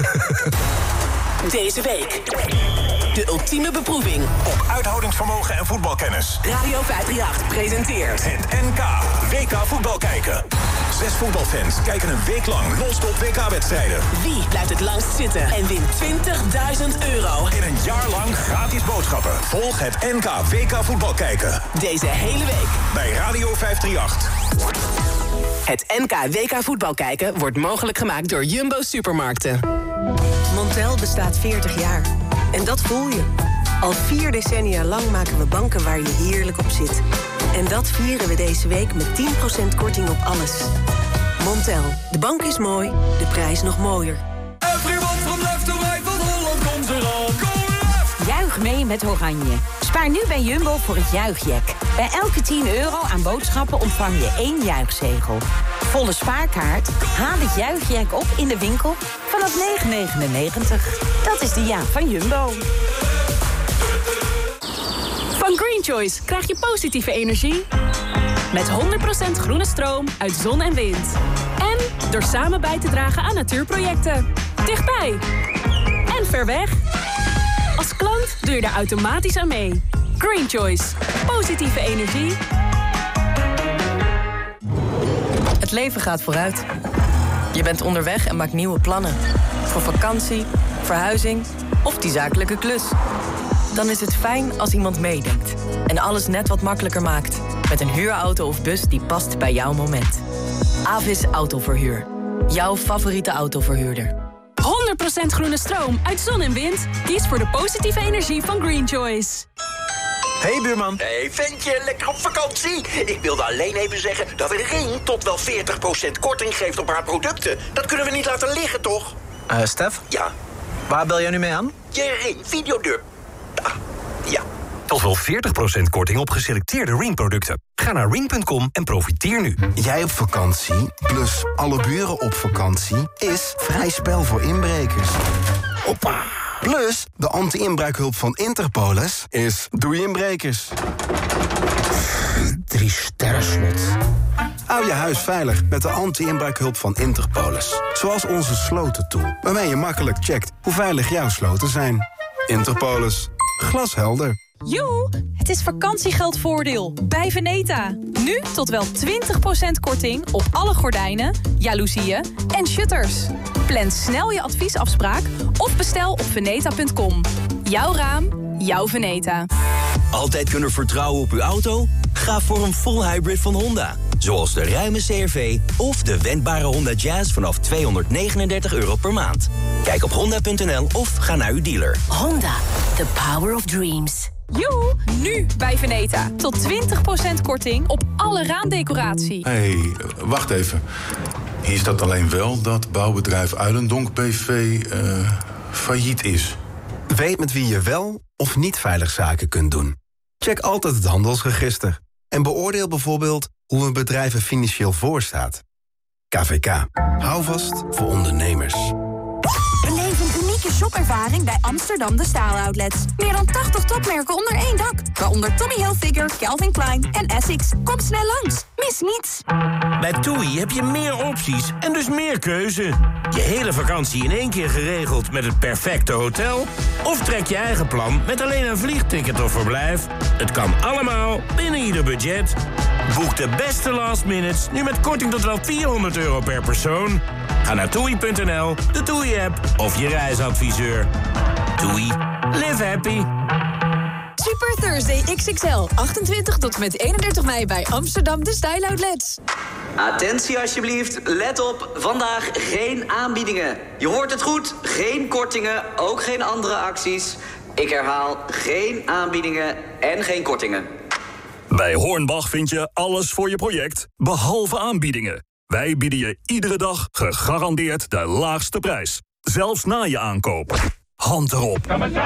[SPEAKER 8] Deze week. De ultieme beproeving.
[SPEAKER 3] Op uithoudingsvermogen en voetbalkennis.
[SPEAKER 8] Radio 538 presenteert.
[SPEAKER 3] Het NK WK voetbal kijken. 6 voetbalfans kijken een week lang non-stop WK-wedstrijden.
[SPEAKER 8] Wie blijft het langst zitten en wint €20.000?
[SPEAKER 3] In een jaar lang gratis boodschappen. Volg het NK WK voetbal kijken.
[SPEAKER 8] Deze hele week.
[SPEAKER 3] Bij Radio 538.
[SPEAKER 8] Het NK WK voetbal kijken wordt mogelijk gemaakt door Jumbo Supermarkten.
[SPEAKER 9] Montel bestaat 40 jaar. En dat voel je. Al 4 decennia lang maken we banken waar je heerlijk op zit. En dat vieren we deze week met 10% korting op alles. Montel, de bank is mooi, de prijs nog mooier.
[SPEAKER 2] Everyone from left to right, van Holland komt eraan. Go left!
[SPEAKER 29] Juich mee met Oranje. Spaar nu bij Jumbo voor het juichjack. Bij elke €10 aan boodschappen ontvang je 1 juichzegel. Volle spaarkaart? Haal het juichjack op in de winkel vanaf €9,99. Dat is de jaag van Jumbo.
[SPEAKER 27] Van Green Choice krijg je positieve energie. Met 100% groene stroom uit zon en wind. En door samen bij te dragen aan natuurprojecten. Dichtbij. En ver weg. Als klant doe je daar automatisch aan mee. Green Choice. Positieve energie.
[SPEAKER 12] Het leven gaat vooruit. Je bent onderweg en maakt nieuwe plannen. Voor vakantie, verhuizing of die zakelijke klus. Dan is het fijn als iemand meedenkt. En alles net wat makkelijker maakt. Met een huurauto of bus die past bij jouw moment. Avis Autoverhuur. Jouw favoriete autoverhuurder.
[SPEAKER 27] 100% groene stroom uit zon en wind. Kies voor de positieve energie van Green Choice.
[SPEAKER 11] Hey buurman.
[SPEAKER 13] Hey ventje, lekker op vakantie? Ik wilde alleen even zeggen dat Ring tot wel 40% korting geeft op haar producten. Dat kunnen we niet laten liggen, toch?
[SPEAKER 11] Stef?
[SPEAKER 13] Ja?
[SPEAKER 11] Waar bel jij nu mee aan?
[SPEAKER 13] Je Ring videodeur. Ah, ja.
[SPEAKER 3] Tot wel 40% korting op geselecteerde Ring-producten. Ga naar ring.com en profiteer nu.
[SPEAKER 14] Jij op vakantie, plus alle buren op vakantie, is vrij spel voor inbrekers. Hoppa! Plus, de anti-inbraakhulp van Interpolis is doei inbrekers. 3 sterren slot. Hou je huis veilig met de anti-inbraakhulp van Interpolis. Zoals onze slotentool, waarmee je makkelijk checkt hoe veilig jouw sloten zijn. Interpolis. Glashelder.
[SPEAKER 15] Joe, het is vakantiegeldvoordeel bij Veneta. Nu tot wel 20% korting op alle gordijnen, jaloezieën en shutters. Plan snel je adviesafspraak of bestel op veneta.com. Jouw raam, jouw Veneta.
[SPEAKER 17] Altijd kunnen vertrouwen op uw auto? Ga voor een full hybrid van Honda. Zoals de ruime CR-V of de wendbare Honda Jazz vanaf €239 per maand. Kijk op honda.nl of ga naar uw dealer.
[SPEAKER 15] Honda, the power of dreams. Joe, nu bij Veneta. Tot 20% korting op alle raamdecoratie.
[SPEAKER 20] Hey, wacht even. Hier staat alleen wel dat bouwbedrijf Uilendonk BV failliet is.
[SPEAKER 14] Weet met wie je wel of niet veilig zaken kunt doen. Check altijd het handelsregister. En beoordeel bijvoorbeeld hoe een bedrijf er financieel voor staat. KVK. Hou vast voor ondernemers.
[SPEAKER 22] Beleef een unieke shopervaring bij Amsterdam De Staal Outlets. Meer dan 80 topmerken onder één dak. Waaronder Tommy Hilfiger, Calvin Klein en Essex. Kom snel langs. Mis niets.
[SPEAKER 23] Bij TUI heb je meer opties en dus meer keuze. Je hele vakantie in één keer geregeld met het perfecte hotel? Of trek je eigen plan met alleen een vliegticket of verblijf? Het kan allemaal binnen ieder budget. Boek de beste last minutes nu met korting tot wel €400 per persoon. Ga naar toei.nl, de TUI-app of je reisadviseur. TUI. Live happy.
[SPEAKER 15] Super Thursday XXL. 28 tot en met 31 mei bij Amsterdam De Style Outlets.
[SPEAKER 24] Attentie alsjeblieft, let op, vandaag geen aanbiedingen. Je hoort het goed, geen kortingen, ook geen andere acties. Ik herhaal, geen aanbiedingen en geen kortingen.
[SPEAKER 3] Bij Hornbach vind je alles voor je project, behalve aanbiedingen. Wij bieden je iedere dag gegarandeerd de laagste prijs. Zelfs na je aankoop. Hand erop.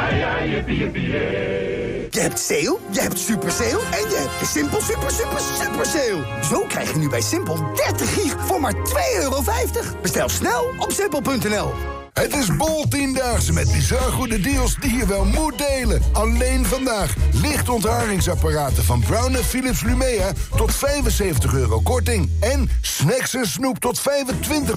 [SPEAKER 25] Je hebt sale, je hebt super sale en je hebt de Simpel super sale. Zo krijg je nu bij Simpel 30 gig voor maar €2,50. Bestel snel op simpel.nl.
[SPEAKER 26] Het is bol 10-daagse met bizar goede deals die je wel moet delen. Alleen vandaag lichtonthardingsapparaten van Brown & Philips Lumea tot €75 korting. En snacks en snoep tot 25%